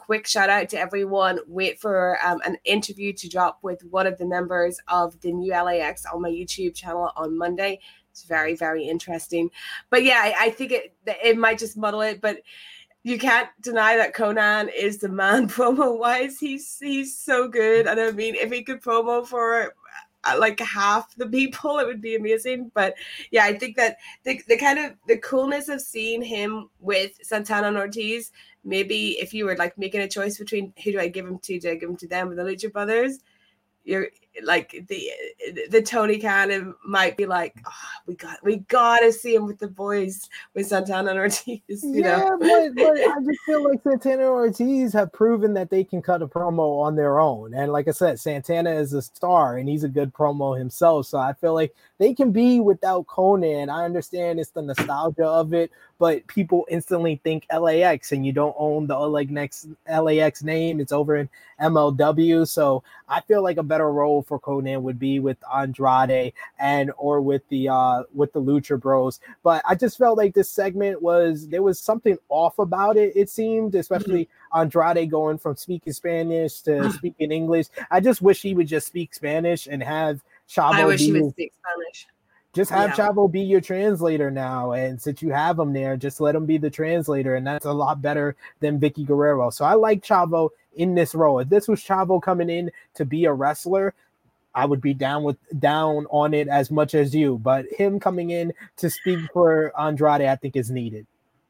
quick shout out to everyone. Wait for an interview to drop with one of the members of the new LAX on my YouTube channel on Monday. It's very, very interesting. But yeah, I think it might just muddle it, but you can't deny that Conan is the man promo wise. He's so good. And I mean, if he could promo for like half the people, it would be amazing. But yeah, I think that the kind of the coolness of seeing him with Santana and Ortiz, maybe if you were like making a choice between who do I give him to, do I give him to them or the Lucha Brothers? You're like the Tony Khan might be like, oh, we gotta see him with the boys with Santana and Ortiz. You know? But I just feel like Santana and Ortiz have proven that they can cut a promo on their own. And like I said, Santana is a star and he's a good promo himself. So I feel like they can be without Conan. I understand it's the nostalgia of it, but people instantly think LAX and you don't own the LAX name. It's over in MLW. So I feel like a better role for Conan would be with Andrade or with the Lucha Bros. But I just felt like this segment there was something off about it. It seemed, especially Andrade going from speaking Spanish to speaking English. I just wish he would just speak Spanish and have Chavo. I wish he would speak Spanish. Just have Chavo be your translator now. And since you have him there, just let him be the translator. And that's a lot better than Vicky Guerrero. So I like Chavo in this role. If this was Chavo coming in to be a wrestler, I would be down on it as much as you. But him coming in to speak for Andrade, I think is needed.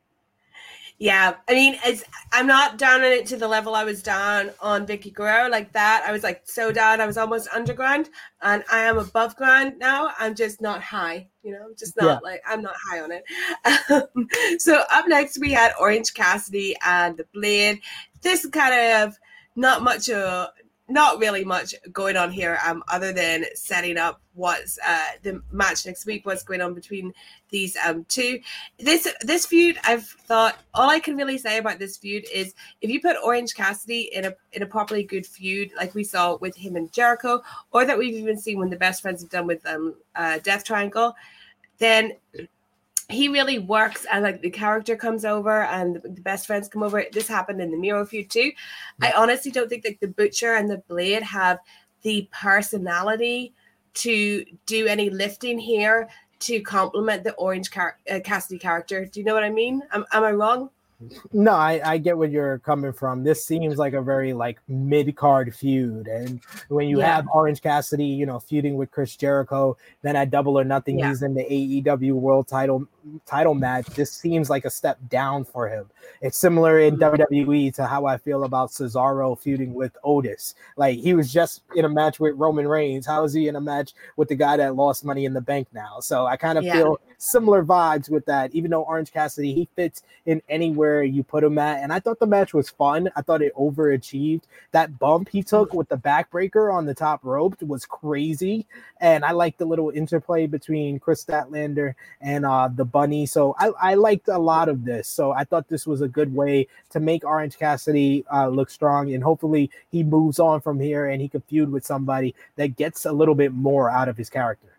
Yeah, I mean, I'm not down on it to the level I was down on Vicky Guerrero like that. I was like so down. I was almost underground, and I am above ground now. I'm just not high, you know, just not I'm not high on it. So up next we had Orange Cassidy and the Blade. This kind of not really much going on here, other than setting up what's the match next week, what's going on between these two. This feud, I've thought, all I can really say about this feud is if you put Orange Cassidy in a properly good feud, like we saw with him and Jericho, or that we've even seen when the Best Friends have done with Death Triangle, then he really works, and like the character comes over and the Best Friends come over. This happened in the Miro feud too. I honestly don't think that the Butcher and the Blade have the personality to do any lifting here to complement the Orange Cassidy character. Do you know what I mean? Am I wrong? No, I get where you're coming from. This seems like a very like mid-card feud, and when you have Orange Cassidy, you know, feuding with Chris Jericho, then at Double or Nothing, he's in the AEW World Title match. This seems like a step down for him. It's similar in WWE to how I feel about Cesaro feuding with Otis. Like, he was just in a match with Roman Reigns. How is he in a match with the guy that lost Money in the Bank now? So I kind of feel similar vibes with that, even though Orange Cassidy, he fits in anywhere you put him at. And I thought the match was fun. I thought it overachieved. That bump he took with the backbreaker on the top rope was crazy. And I liked the little interplay between Chris Statlander and the Bunny. So I liked a lot of this. So I thought this was a good way to make Orange Cassidy look strong. And hopefully he moves on from here and he can feud with somebody that gets a little bit more out of his character.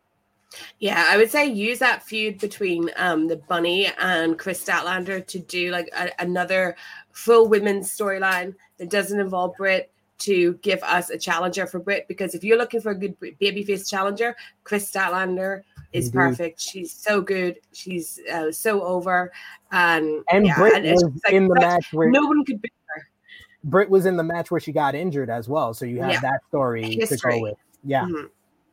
Yeah, I would say use that feud between the Bunny and Chris Statlander to do like another full women's storyline that doesn't involve Britt, to give us a challenger for Britt. Because if you're looking for a good babyface challenger, Chris Statlander is perfect. She's so good. She's so over. And Britt was like, in the match where no one could beat her. Britt was in the match where she got injured as well. So you have that story to go with. Yeah. Mm-hmm.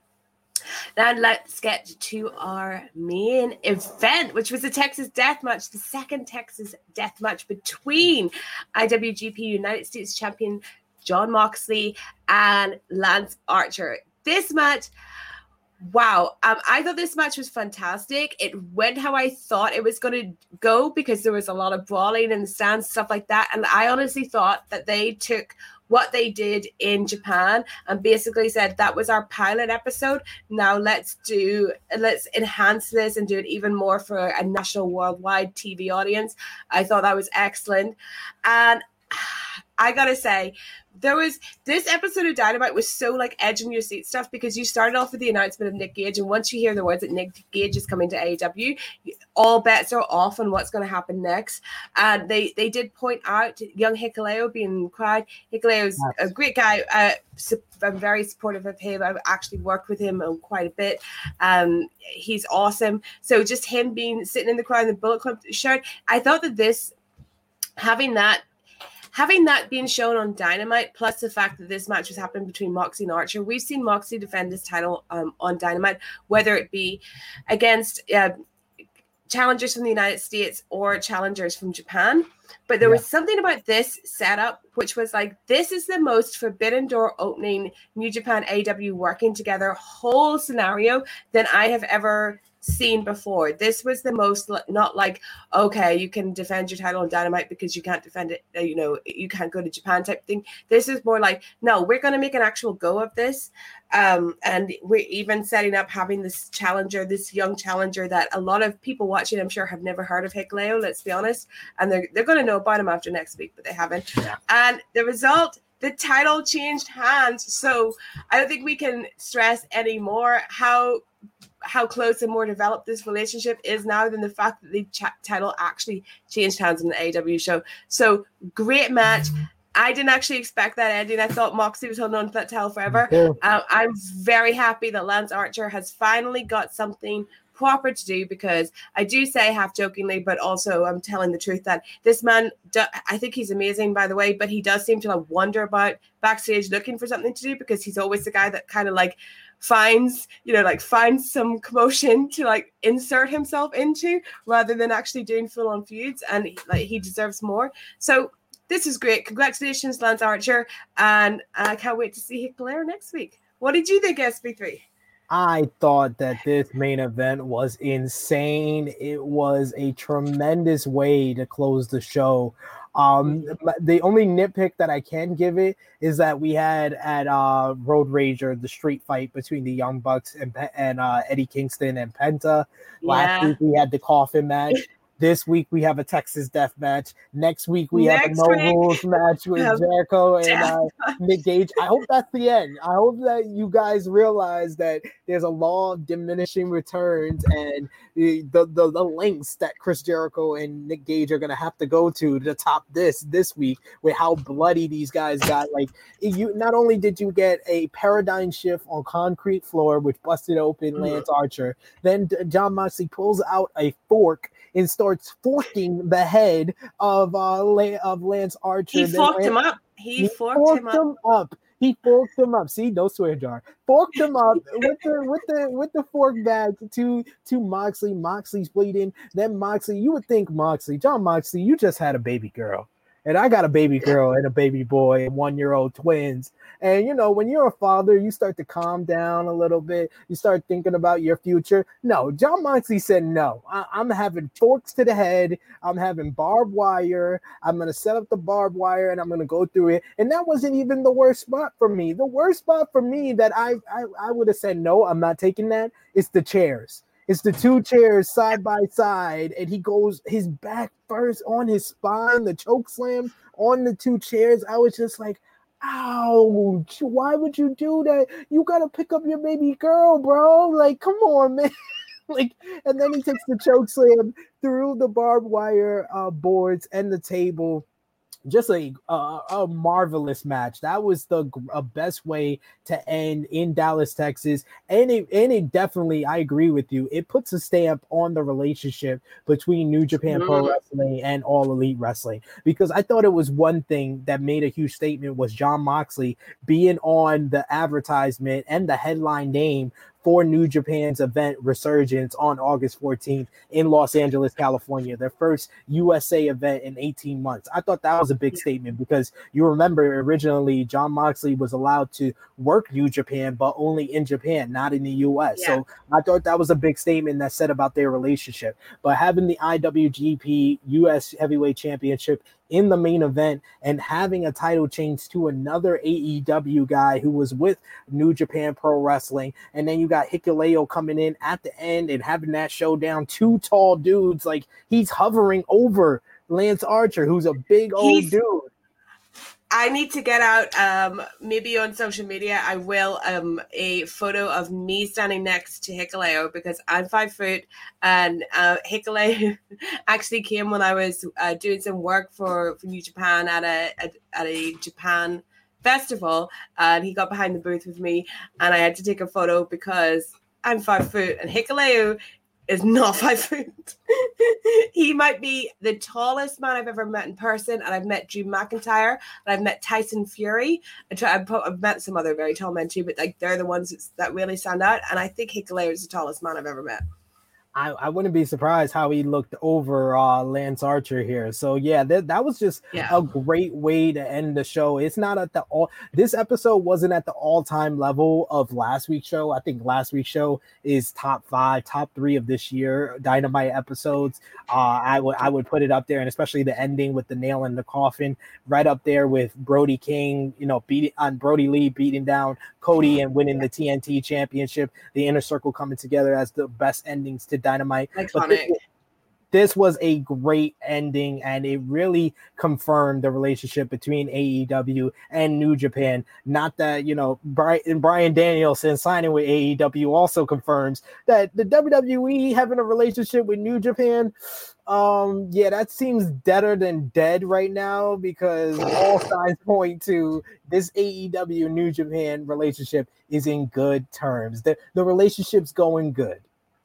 Now let's get to our main event, which was the Texas Death Match, the second Texas Death Match between IWGP United States Champion Jon Moxley and Lance Archer. This match, wow. I thought this match was fantastic. It went how I thought it was going to go because there was a lot of brawling in the stands, stuff like that. And I honestly thought that they took what they did in Japan and basically said that was our pilot episode. Now let's enhance this and do it even more for a national worldwide TV audience. I thought that was excellent. And I gotta say, this episode of Dynamite was so like edge in your seat stuff, because you started off with the announcement of Nick Gage, and once you hear the words that Nick Gage is coming to AEW, all bets are off on what's going to happen next. And they did point out young Hikuleo being cried. Hikuleo's a great guy. I'm very supportive of him. I've actually worked with him quite a bit. He's awesome. So just him sitting in the crowd in the Bullet Club shirt, I thought that having that being shown on Dynamite, plus the fact that this match was happening between Moxley and Archer. We've seen Moxley defend this title on Dynamite, whether it be against challengers from the United States or challengers from Japan. But there was something about this setup, which was like, this is the most Forbidden Door opening New Japan AEW working together whole scenario than I have ever seen before. This was the most, not like, okay, you can defend your title on Dynamite because you can't defend it, you can't go to Japan type thing. This is more like, no, we're going to make an actual go of this. And we're even setting up having this young challenger that a lot of people watching, I'm sure, have never heard of Hikuleo, let's be honest. And they're going to know about him after next week, but they haven't. Yeah. And the result, the title changed hands. So I don't think we can stress anymore how close and more developed this relationship is now than the fact that the title actually changed hands in the AEW show. So great match. I didn't actually expect that ending. I thought Moxley was holding on to that title forever. I'm very happy that Lance Archer has finally got something proper to do, because I do say half jokingly, but also I'm telling the truth, that this man, I think he's amazing, by the way, but he does seem to wander about backstage looking for something to do, because he's always the guy that kind of like finds some commotion to insert himself into, rather than actually doing full-on feuds, and he deserves more. So this is great. Congratulations, Lance Archer, and I can't wait to see Hikuleo next week. What did you think, SB3? I thought that this main event was insane. It was a tremendous way to close the show. The only nitpick that I can give it is that we had at Road Rager the street fight between the Young Bucks and Eddie Kingston and Penta. Last week we had the coffin match. This week we have a Texas Death Match. Next week we have a No Rules match with Jericho and Nick Gage. I hope that's the end. I hope that you guys realize that there's a law of diminishing returns, and the lengths that Chris Jericho and Nick Gage are gonna have to go to top this week, with how bloody these guys got. Like, you not only did you get a paradigm shift on concrete floor, which busted open Lance Archer, then Jon Moxley pulls out a fork and starts forking the head of Lance Archer. He forked him up. He forked him up. He forked him up. See, no swear jar. Forked him up with the fork bag to Moxley. Moxley's bleeding. Then Moxley, you would think Jon Moxley, you just had a baby girl. And I got a baby girl and a baby boy and 1-year-old twins. And, when you're a father, you start to calm down a little bit. You start thinking about your future. No, Jon Moxley said no. I'm having forks to the head. I'm having barbed wire. I'm going to set up the barbed wire and I'm going to go through it. And that wasn't even the worst spot for me. The worst spot for me that I would have said, no, I'm not taking that, is the chairs. It's the two chairs side by side, and he goes his back first on his spine, the choke slam on the two chairs. I was just like, ouch, why would you do that? You got to pick up your baby girl, bro. Like, come on, man. And then he takes the choke slam through the barbed wire boards and the table. Just a marvelous match. That was the best way to end in Dallas, Texas. And it definitely, I agree with you, it puts a stamp on the relationship between New Japan Pro Wrestling and All Elite Wrestling. Because I thought it was one thing that made a huge statement was Jon Moxley being on the advertisement and the headline name for New Japan's event Resurgence on August 14th in Los Angeles, California, their first USA event in 18 months. I thought that was a big statement, because you remember originally Jon Moxley was allowed to work New Japan, but only in Japan, not in the US. Yeah. So I thought that was a big statement that said about their relationship. But having the IWGP US Heavyweight Championship in the main event and having a title change to another AEW guy who was with New Japan Pro Wrestling, and then you got Hikuleo coming in at the end and having that showdown, two tall dudes, like he's hovering over Lance Archer, who's a big old dude. I need to get out, maybe on social media, I will, a photo of me standing next to Hikuleo, because I'm 5 foot, and Hikuleo actually came when I was doing some work for New Japan at a Japan festival, and he got behind the booth with me, and I had to take a photo because I'm 5 foot, and Hikuleo is not 5 foot. He might be the tallest man I've ever met in person, and I've met Drew McIntyre, and I've met Tyson Fury. I've met some other very tall men too, but like they're the ones that really stand out. And I think Hikuleo is the tallest man I've ever met. I wouldn't be surprised how he looked over Lance Archer here. So yeah, that was just a great way to end the show. It's not at this episode wasn't at the all-time level of last week's show. I think last week's show is top 5, top 3 of this year Dynamite episodes. I would put it up there, and especially the ending with the nail in the coffin, right up there with Brody King, Brody Lee beating down Cody and winning the TNT championship, the Inner Circle coming together as the best endings to Dynamite. Iconic. This was a great ending, and it really confirmed the relationship between AEW and New Japan. Not that, Bryan Danielson signing with AEW also confirms that the WWE having a relationship with New Japan, that seems deader than dead right now, because all signs point to this AEW New Japan relationship is in good terms. The relationship's going good.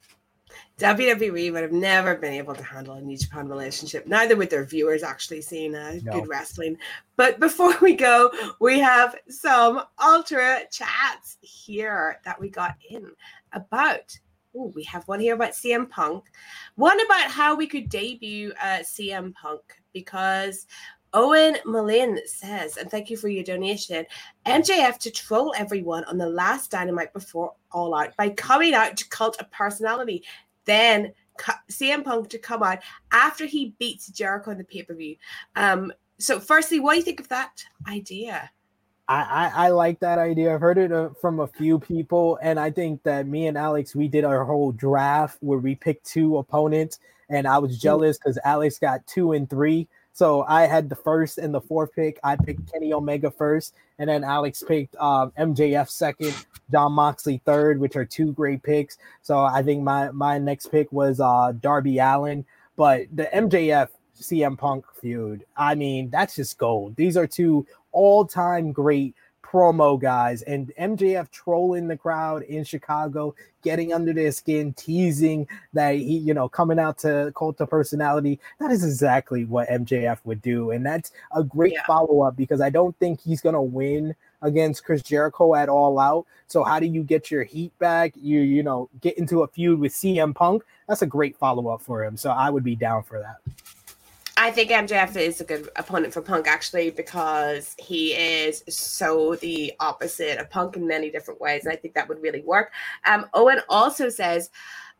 WWE would have never been able to handle a New Japan relationship, neither would their viewers actually seeing good wrestling. But before we go, we have some ultra chats here that we got in about. We have one here about CM Punk, one about how we could debut CM Punk, because Owen Malin says, and thank you for your donation, MJF to troll everyone on the last Dynamite before All Out by coming out to cult a personality. Then CM Punk to come out after he beats Jericho in the pay-per-view. So firstly, what do you think of that idea? I like that idea. I've heard it from a few people, and I think that me and Alex, we did our whole draft where we picked 2 opponents, and I was jealous because Alex got 2 and 3. So I had the 1st and the 4th pick. I picked Kenny Omega 1st, and then Alex picked MJF 2nd, Jon Moxley 3rd, which are 2 great picks. So I think my next pick was Darby Allin. But the MJF CM Punk feud, I mean, that's just gold. These are 2 all-time great promo guys, and MJF trolling the crowd in Chicago, getting under their skin, teasing that he, coming out to cult of personality. That is exactly what MJF would do, and that's a great follow-up, because I don't think he's gonna win against Chris Jericho at All Out. So how do you get your heat back? You get into a feud with CM Punk. That's a great follow-up for him. So I would be down for that. I think MJF is a good opponent for Punk, actually, because he is so the opposite of Punk in many different ways, and I think that would really work. Owen also says,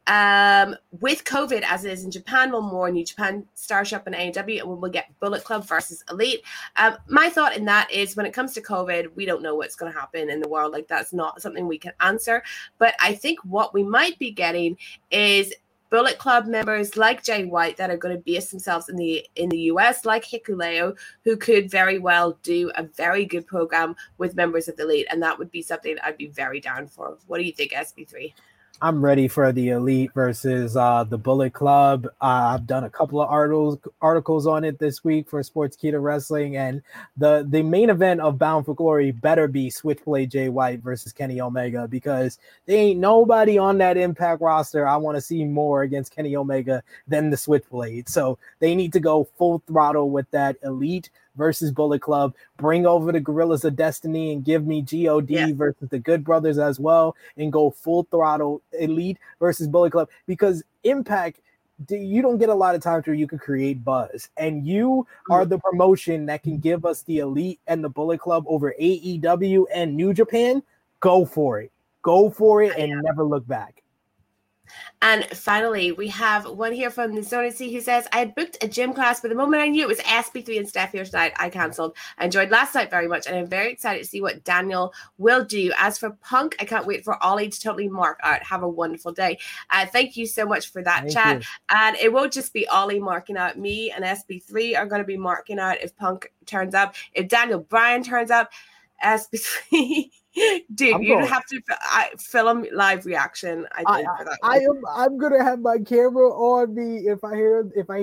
with COVID, as it is in Japan, will more New Japan Starship and AEW, and we'll get Bullet Club versus Elite. My thought in that is, when it comes to COVID, we don't know what's going to happen in the world. Like, that's not something we can answer. But I think what we might be getting is Bullet Club members like Jay White that are going to base themselves in the US, like Hikuleo, who could very well do a very good program with members of the Elite, and that would be something I'd be very down for. What do you think, SB3? I'm ready for the Elite versus the Bullet Club. I've done a couple of articles on it this week for Sportskeeda Wrestling, and the main event of Bound for Glory better be Switchblade Jay White versus Kenny Omega, because there ain't nobody on that Impact roster I want to see more against Kenny Omega than the Switchblade. So they need to go full throttle with that Elite versus Bullet Club, bring over the Gorillas of Destiny and give me GOD versus the Good Brothers as well, and go full throttle Elite versus Bullet Club, because Impact, you don't get a lot of times where you can create buzz, and you are the promotion that can give us the Elite and the Bullet Club over AEW and New Japan. Go for it and never look back. And finally, we have one here from Nisonacy who says, I had booked a gym class, but the moment I knew it was SB3 and Steph here tonight, I cancelled. I enjoyed last night very much, and I'm very excited to see what Daniel will do. As for Punk, I can't wait for Ollie to totally mark out. Have a wonderful day. Thank you so much for that chat. And it won't just be Ollie marking out. Me and SB3 are going to be marking out if Punk turns up. If Daniel Bryan turns up, SB3... Dude, you have to film live reaction. I'm gonna have my camera on me if I hear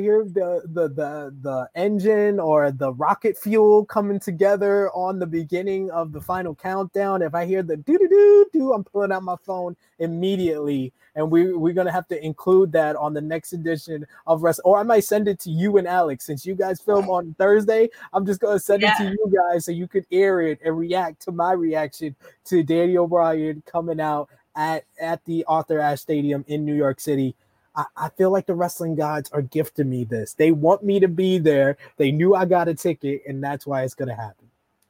the engine or the rocket fuel coming together on the beginning of the final countdown. If I hear the do, I'm pulling out my phone immediately, and we're gonna have to include that on the next edition of or I might send it to you and Alex since you guys film on Thursday. I'm just gonna send it to you guys so you could air it and react to my reaction to Daniel Bryan coming out at the Arthur Ashe Stadium in New York City. I feel like the wrestling gods are gifting me this. They want me to be there. They knew I got a ticket, and that's why it's going to happen.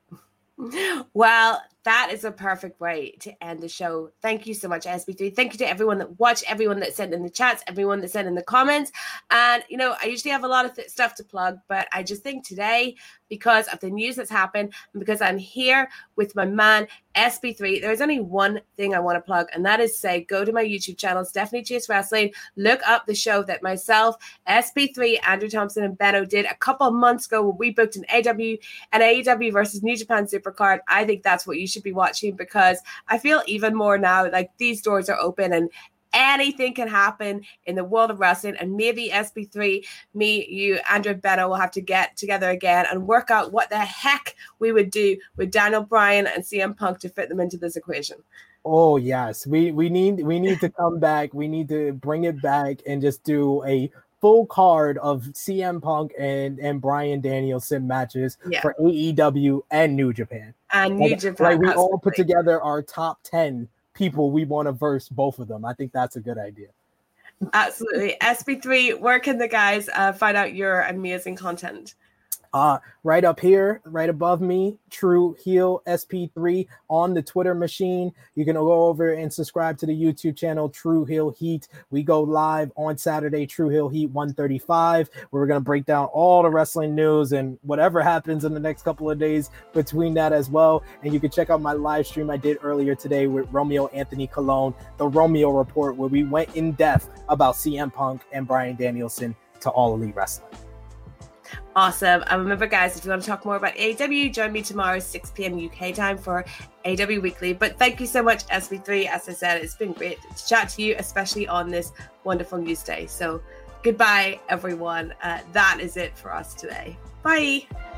Well, that is a perfect way to end the show. Thank you so much, SB3. Thank you to everyone that watched, everyone that sent in the chats, everyone that sent in the comments. And, I usually have a lot of stuff to plug, but I just think today, because of the news that's happened, and because I'm here with my man, SB3, there's only one thing I want to plug, and that is go to my YouTube channel, Stephanie Chase Wrestling, look up the show that myself, SB3, Andrew Thompson, and Benno did a couple of months ago when we booked an AEW versus New Japan Supercard. I think that's what you should be watching, because I feel even more now like these doors are open and anything can happen in the world of wrestling, and maybe SB3, me, you, Andrew, and Benno will have to get together again and work out what the heck we would do with Daniel Bryan and CM Punk to fit them into this equation. Oh yes, we need to come back. We need to bring it back and just do a full card of CM Punk and Bryan Danielson matches for AEW and New Japan. And New Japan. Like we all put together our top 10 people we want to verse both of them. I think that's a good idea. Absolutely. SB3, where can the guys find out your amazing content? Right up here, right above me, True Heel SP3 on the Twitter machine. You can go over and subscribe to the YouTube channel, True Heel Heat. We go live on Saturday, True Heel Heat 135, where we're going to break down all the wrestling news and whatever happens in the next couple of days between that as well. And you can check out my live stream I did earlier today with Romeo Anthony Colon, the Romeo Report, where we went in depth about CM Punk and Bryan Danielson to All Elite Wrestling. Awesome. And remember, guys, if you want to talk more about AEW, join me tomorrow, 6 p.m. UK time for AEW Weekly. But thank you so much, SB3. As I said, it's been great to chat to you, especially on this wonderful news day. So goodbye, everyone. That is it for us today. Bye.